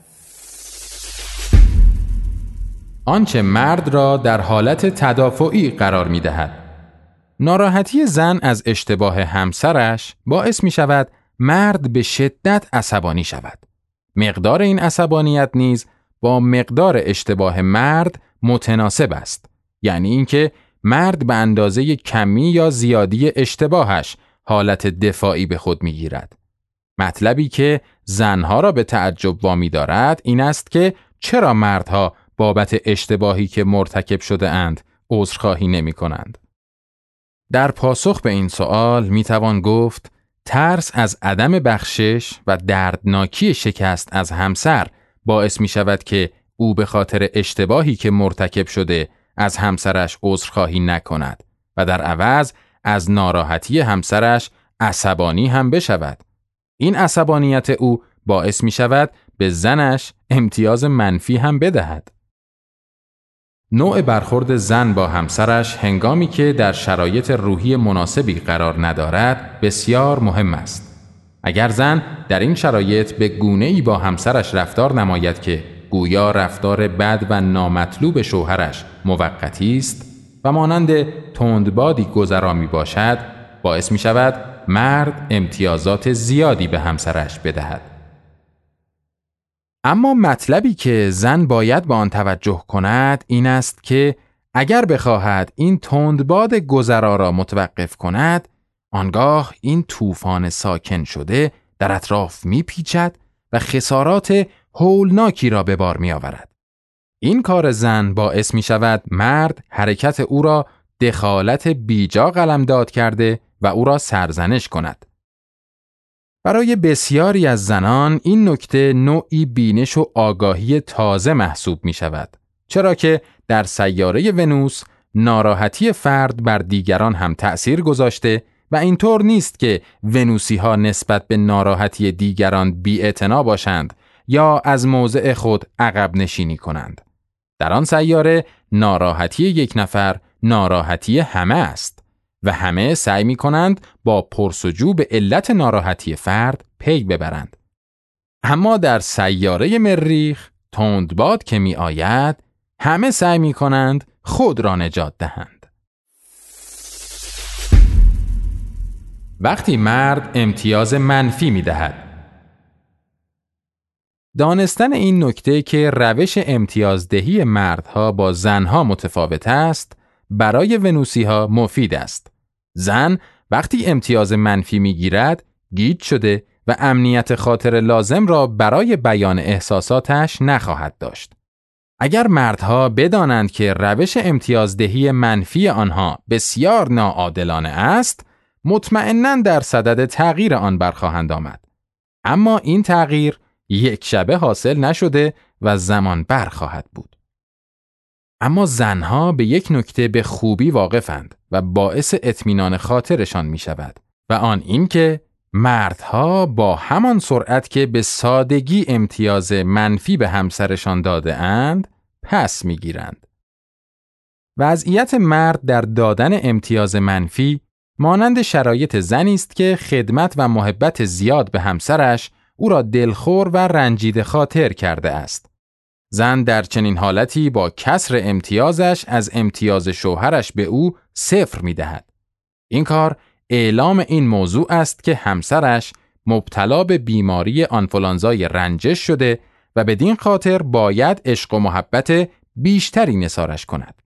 آنچه مرد را در حالت تدافعی قرار می دهد. ناراحتی زن از اشتباه همسرش باعث می شود مرد به شدت عصبانی شود. مقدار این عصبانیت نیز با مقدار اشتباه مرد متناسب است. یعنی اینکه مرد به اندازه کمی یا زیادی اشتباهش حالت دفاعی به خود می گیرد. مطلبی که زنها را به تعجب وامی دارد این است که چرا مردها بابت اشتباهی که مرتکب شده اند عذرخواهی نمی کنند. در پاسخ به این سوال می توان گفت ترس از عدم بخشش و دردناکی شکست از همسر باعث می شود که او به خاطر اشتباهی که مرتکب شده از همسرش عذرخواهی نکند و در عوض از ناراحتی همسرش عصبانی هم بشود. این عصبانیت او باعث می شود به زنش امتیاز منفی هم بدهد. نوع برخورد زن با همسرش هنگامی که در شرایط روحی مناسبی قرار ندارد بسیار مهم است. اگر زن در این شرایط به گونه‌ای با همسرش رفتار نماید که گویا رفتار بد و نامطلوب شوهرش موقتی است و مانند تندبادی گذرا می باشد، باعث می شود مرد امتیازات زیادی به همسرش بدهد. اما مطلبی که زن باید به آن توجه کند این است که اگر بخواهد این تندباد گذرا را متوقف کند، آنگاه این طوفان ساکن شده در اطراف می پیچد و خسارات هولناکی را به بار می آورد. این کار زن باعث می شود مرد حرکت او را دخالت بیجا قلمداد کرده و او را سرزنش کند. برای بسیاری از زنان این نکته نوعی بینش و آگاهی تازه محسوب می شود، چرا که در سیاره ونوس ناراحتی فرد بر دیگران هم تأثیر گذاشته و اینطور نیست که ونوسی ها نسبت به ناراحتی دیگران بی‌اعتنا باشند یا از موضع خود عقب نشینی کنند. در آن سیاره ناراحتی یک نفر ناراحتی همه است و همه سعی می کنند با پرسجو به علت ناراحتی فرد پی ببرند. اما در سیاره مریخ تندباد که می آید، همه سعی می کنند خود را نجات دهند. وقتی مرد امتیاز منفی می دهد. دانستن این نکته که روش امتیازدهی مردها با زنها متفاوت است، برای ونوسی ها مفید است. زن وقتی امتیاز منفی می گیرد، گیج شده و امنیت خاطر لازم را برای بیان احساساتش نخواهد داشت. اگر مردها بدانند که روش امتیازدهی منفی آنها بسیار ناعادلانه است، مطمئناً در صدد تغییر آن برخواهند آمد. اما این تغییر یک شبه حاصل نشده و زمان بر خواهد بود. اما زنها به یک نکته به خوبی واقفند و باعث اطمینان خاطرشان می شود و آن این که مردها با همان سرعت که به سادگی امتیاز منفی به همسرشان داده اند پس می گیرند. وضعیت مرد در دادن امتیاز منفی مانند شرایط زنی است که خدمت و محبت زیاد به همسرش او را دلخور و رنجیده خاطر کرده است. زن در چنین حالتی با کسر امتیازش از امتیاز شوهرش به او صفر می دهد. این کار اعلام این موضوع است که همسرش مبتلا به بیماری آنفولانزای رنجش شده و بدین خاطر باید عشق و محبت بیشتری نثارش کند.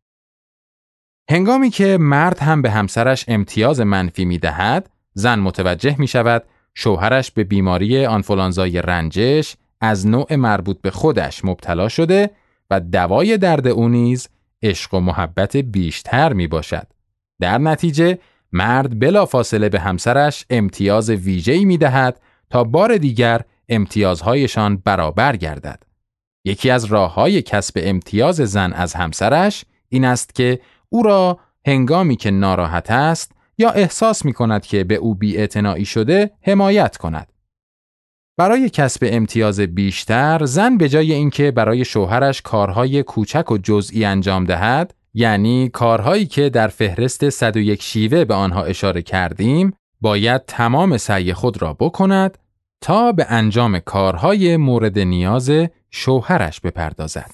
هنگامی که مرد هم به همسرش امتیاز منفی می دهد، زن متوجه می شود شوهرش به بیماری آنفولانزای رنجش از نوع مربوط به خودش مبتلا شده و دوای درد او نیز عشق و محبت بیشتر می باشد. در نتیجه مرد بلافاصله به همسرش امتیاز ویژه‌ای می دهد تا بار دیگر امتیازهایشان برابر گردد. یکی از راه‌های کسب امتیاز زن از همسرش این است که او را هنگامی که ناراحت است یا احساس می کند که به او بی‌اعتنایی شده حمایت کند. برای کسب امتیاز بیشتر، زن به جای اینکه برای شوهرش کارهای کوچک و جزئی انجام دهد، یعنی کارهایی که در فهرست صد و یک شیوه به آنها اشاره کردیم، باید تمام سعی خود را بکند تا به انجام کارهای مورد نیاز شوهرش بپردازد.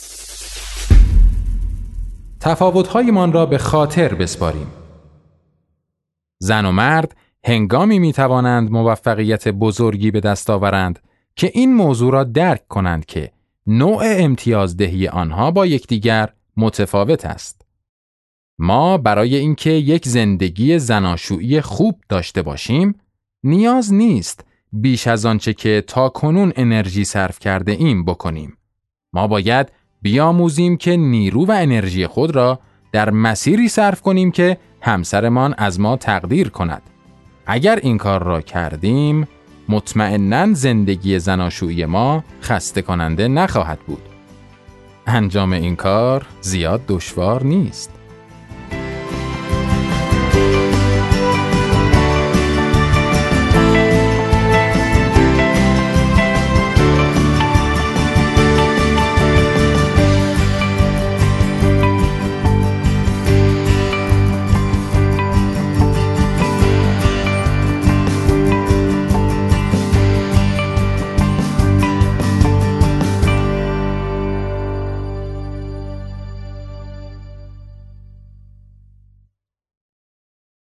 تفاوت‌هایمان را به خاطر بسپاریم. زن و مرد هنگامی می توانند موفقیت بزرگی به دست آورند که این موضوع را درک کنند که نوع امتیازدهی آنها با یکدیگر متفاوت است. ما برای اینکه یک زندگی زناشویی خوب داشته باشیم، نیاز نیست بیش از آنچه که تا کنون انرژی صرف کرده ایم بکنیم. ما باید بیاموزیم که نیرو و انرژی خود را در مسیری صرف کنیم که همسرمان از ما تقدیر کند. اگر این کار را کردیم، مطمئناً زندگی زناشویی ما خسته کننده نخواهد بود. انجام این کار زیاد دشوار نیست.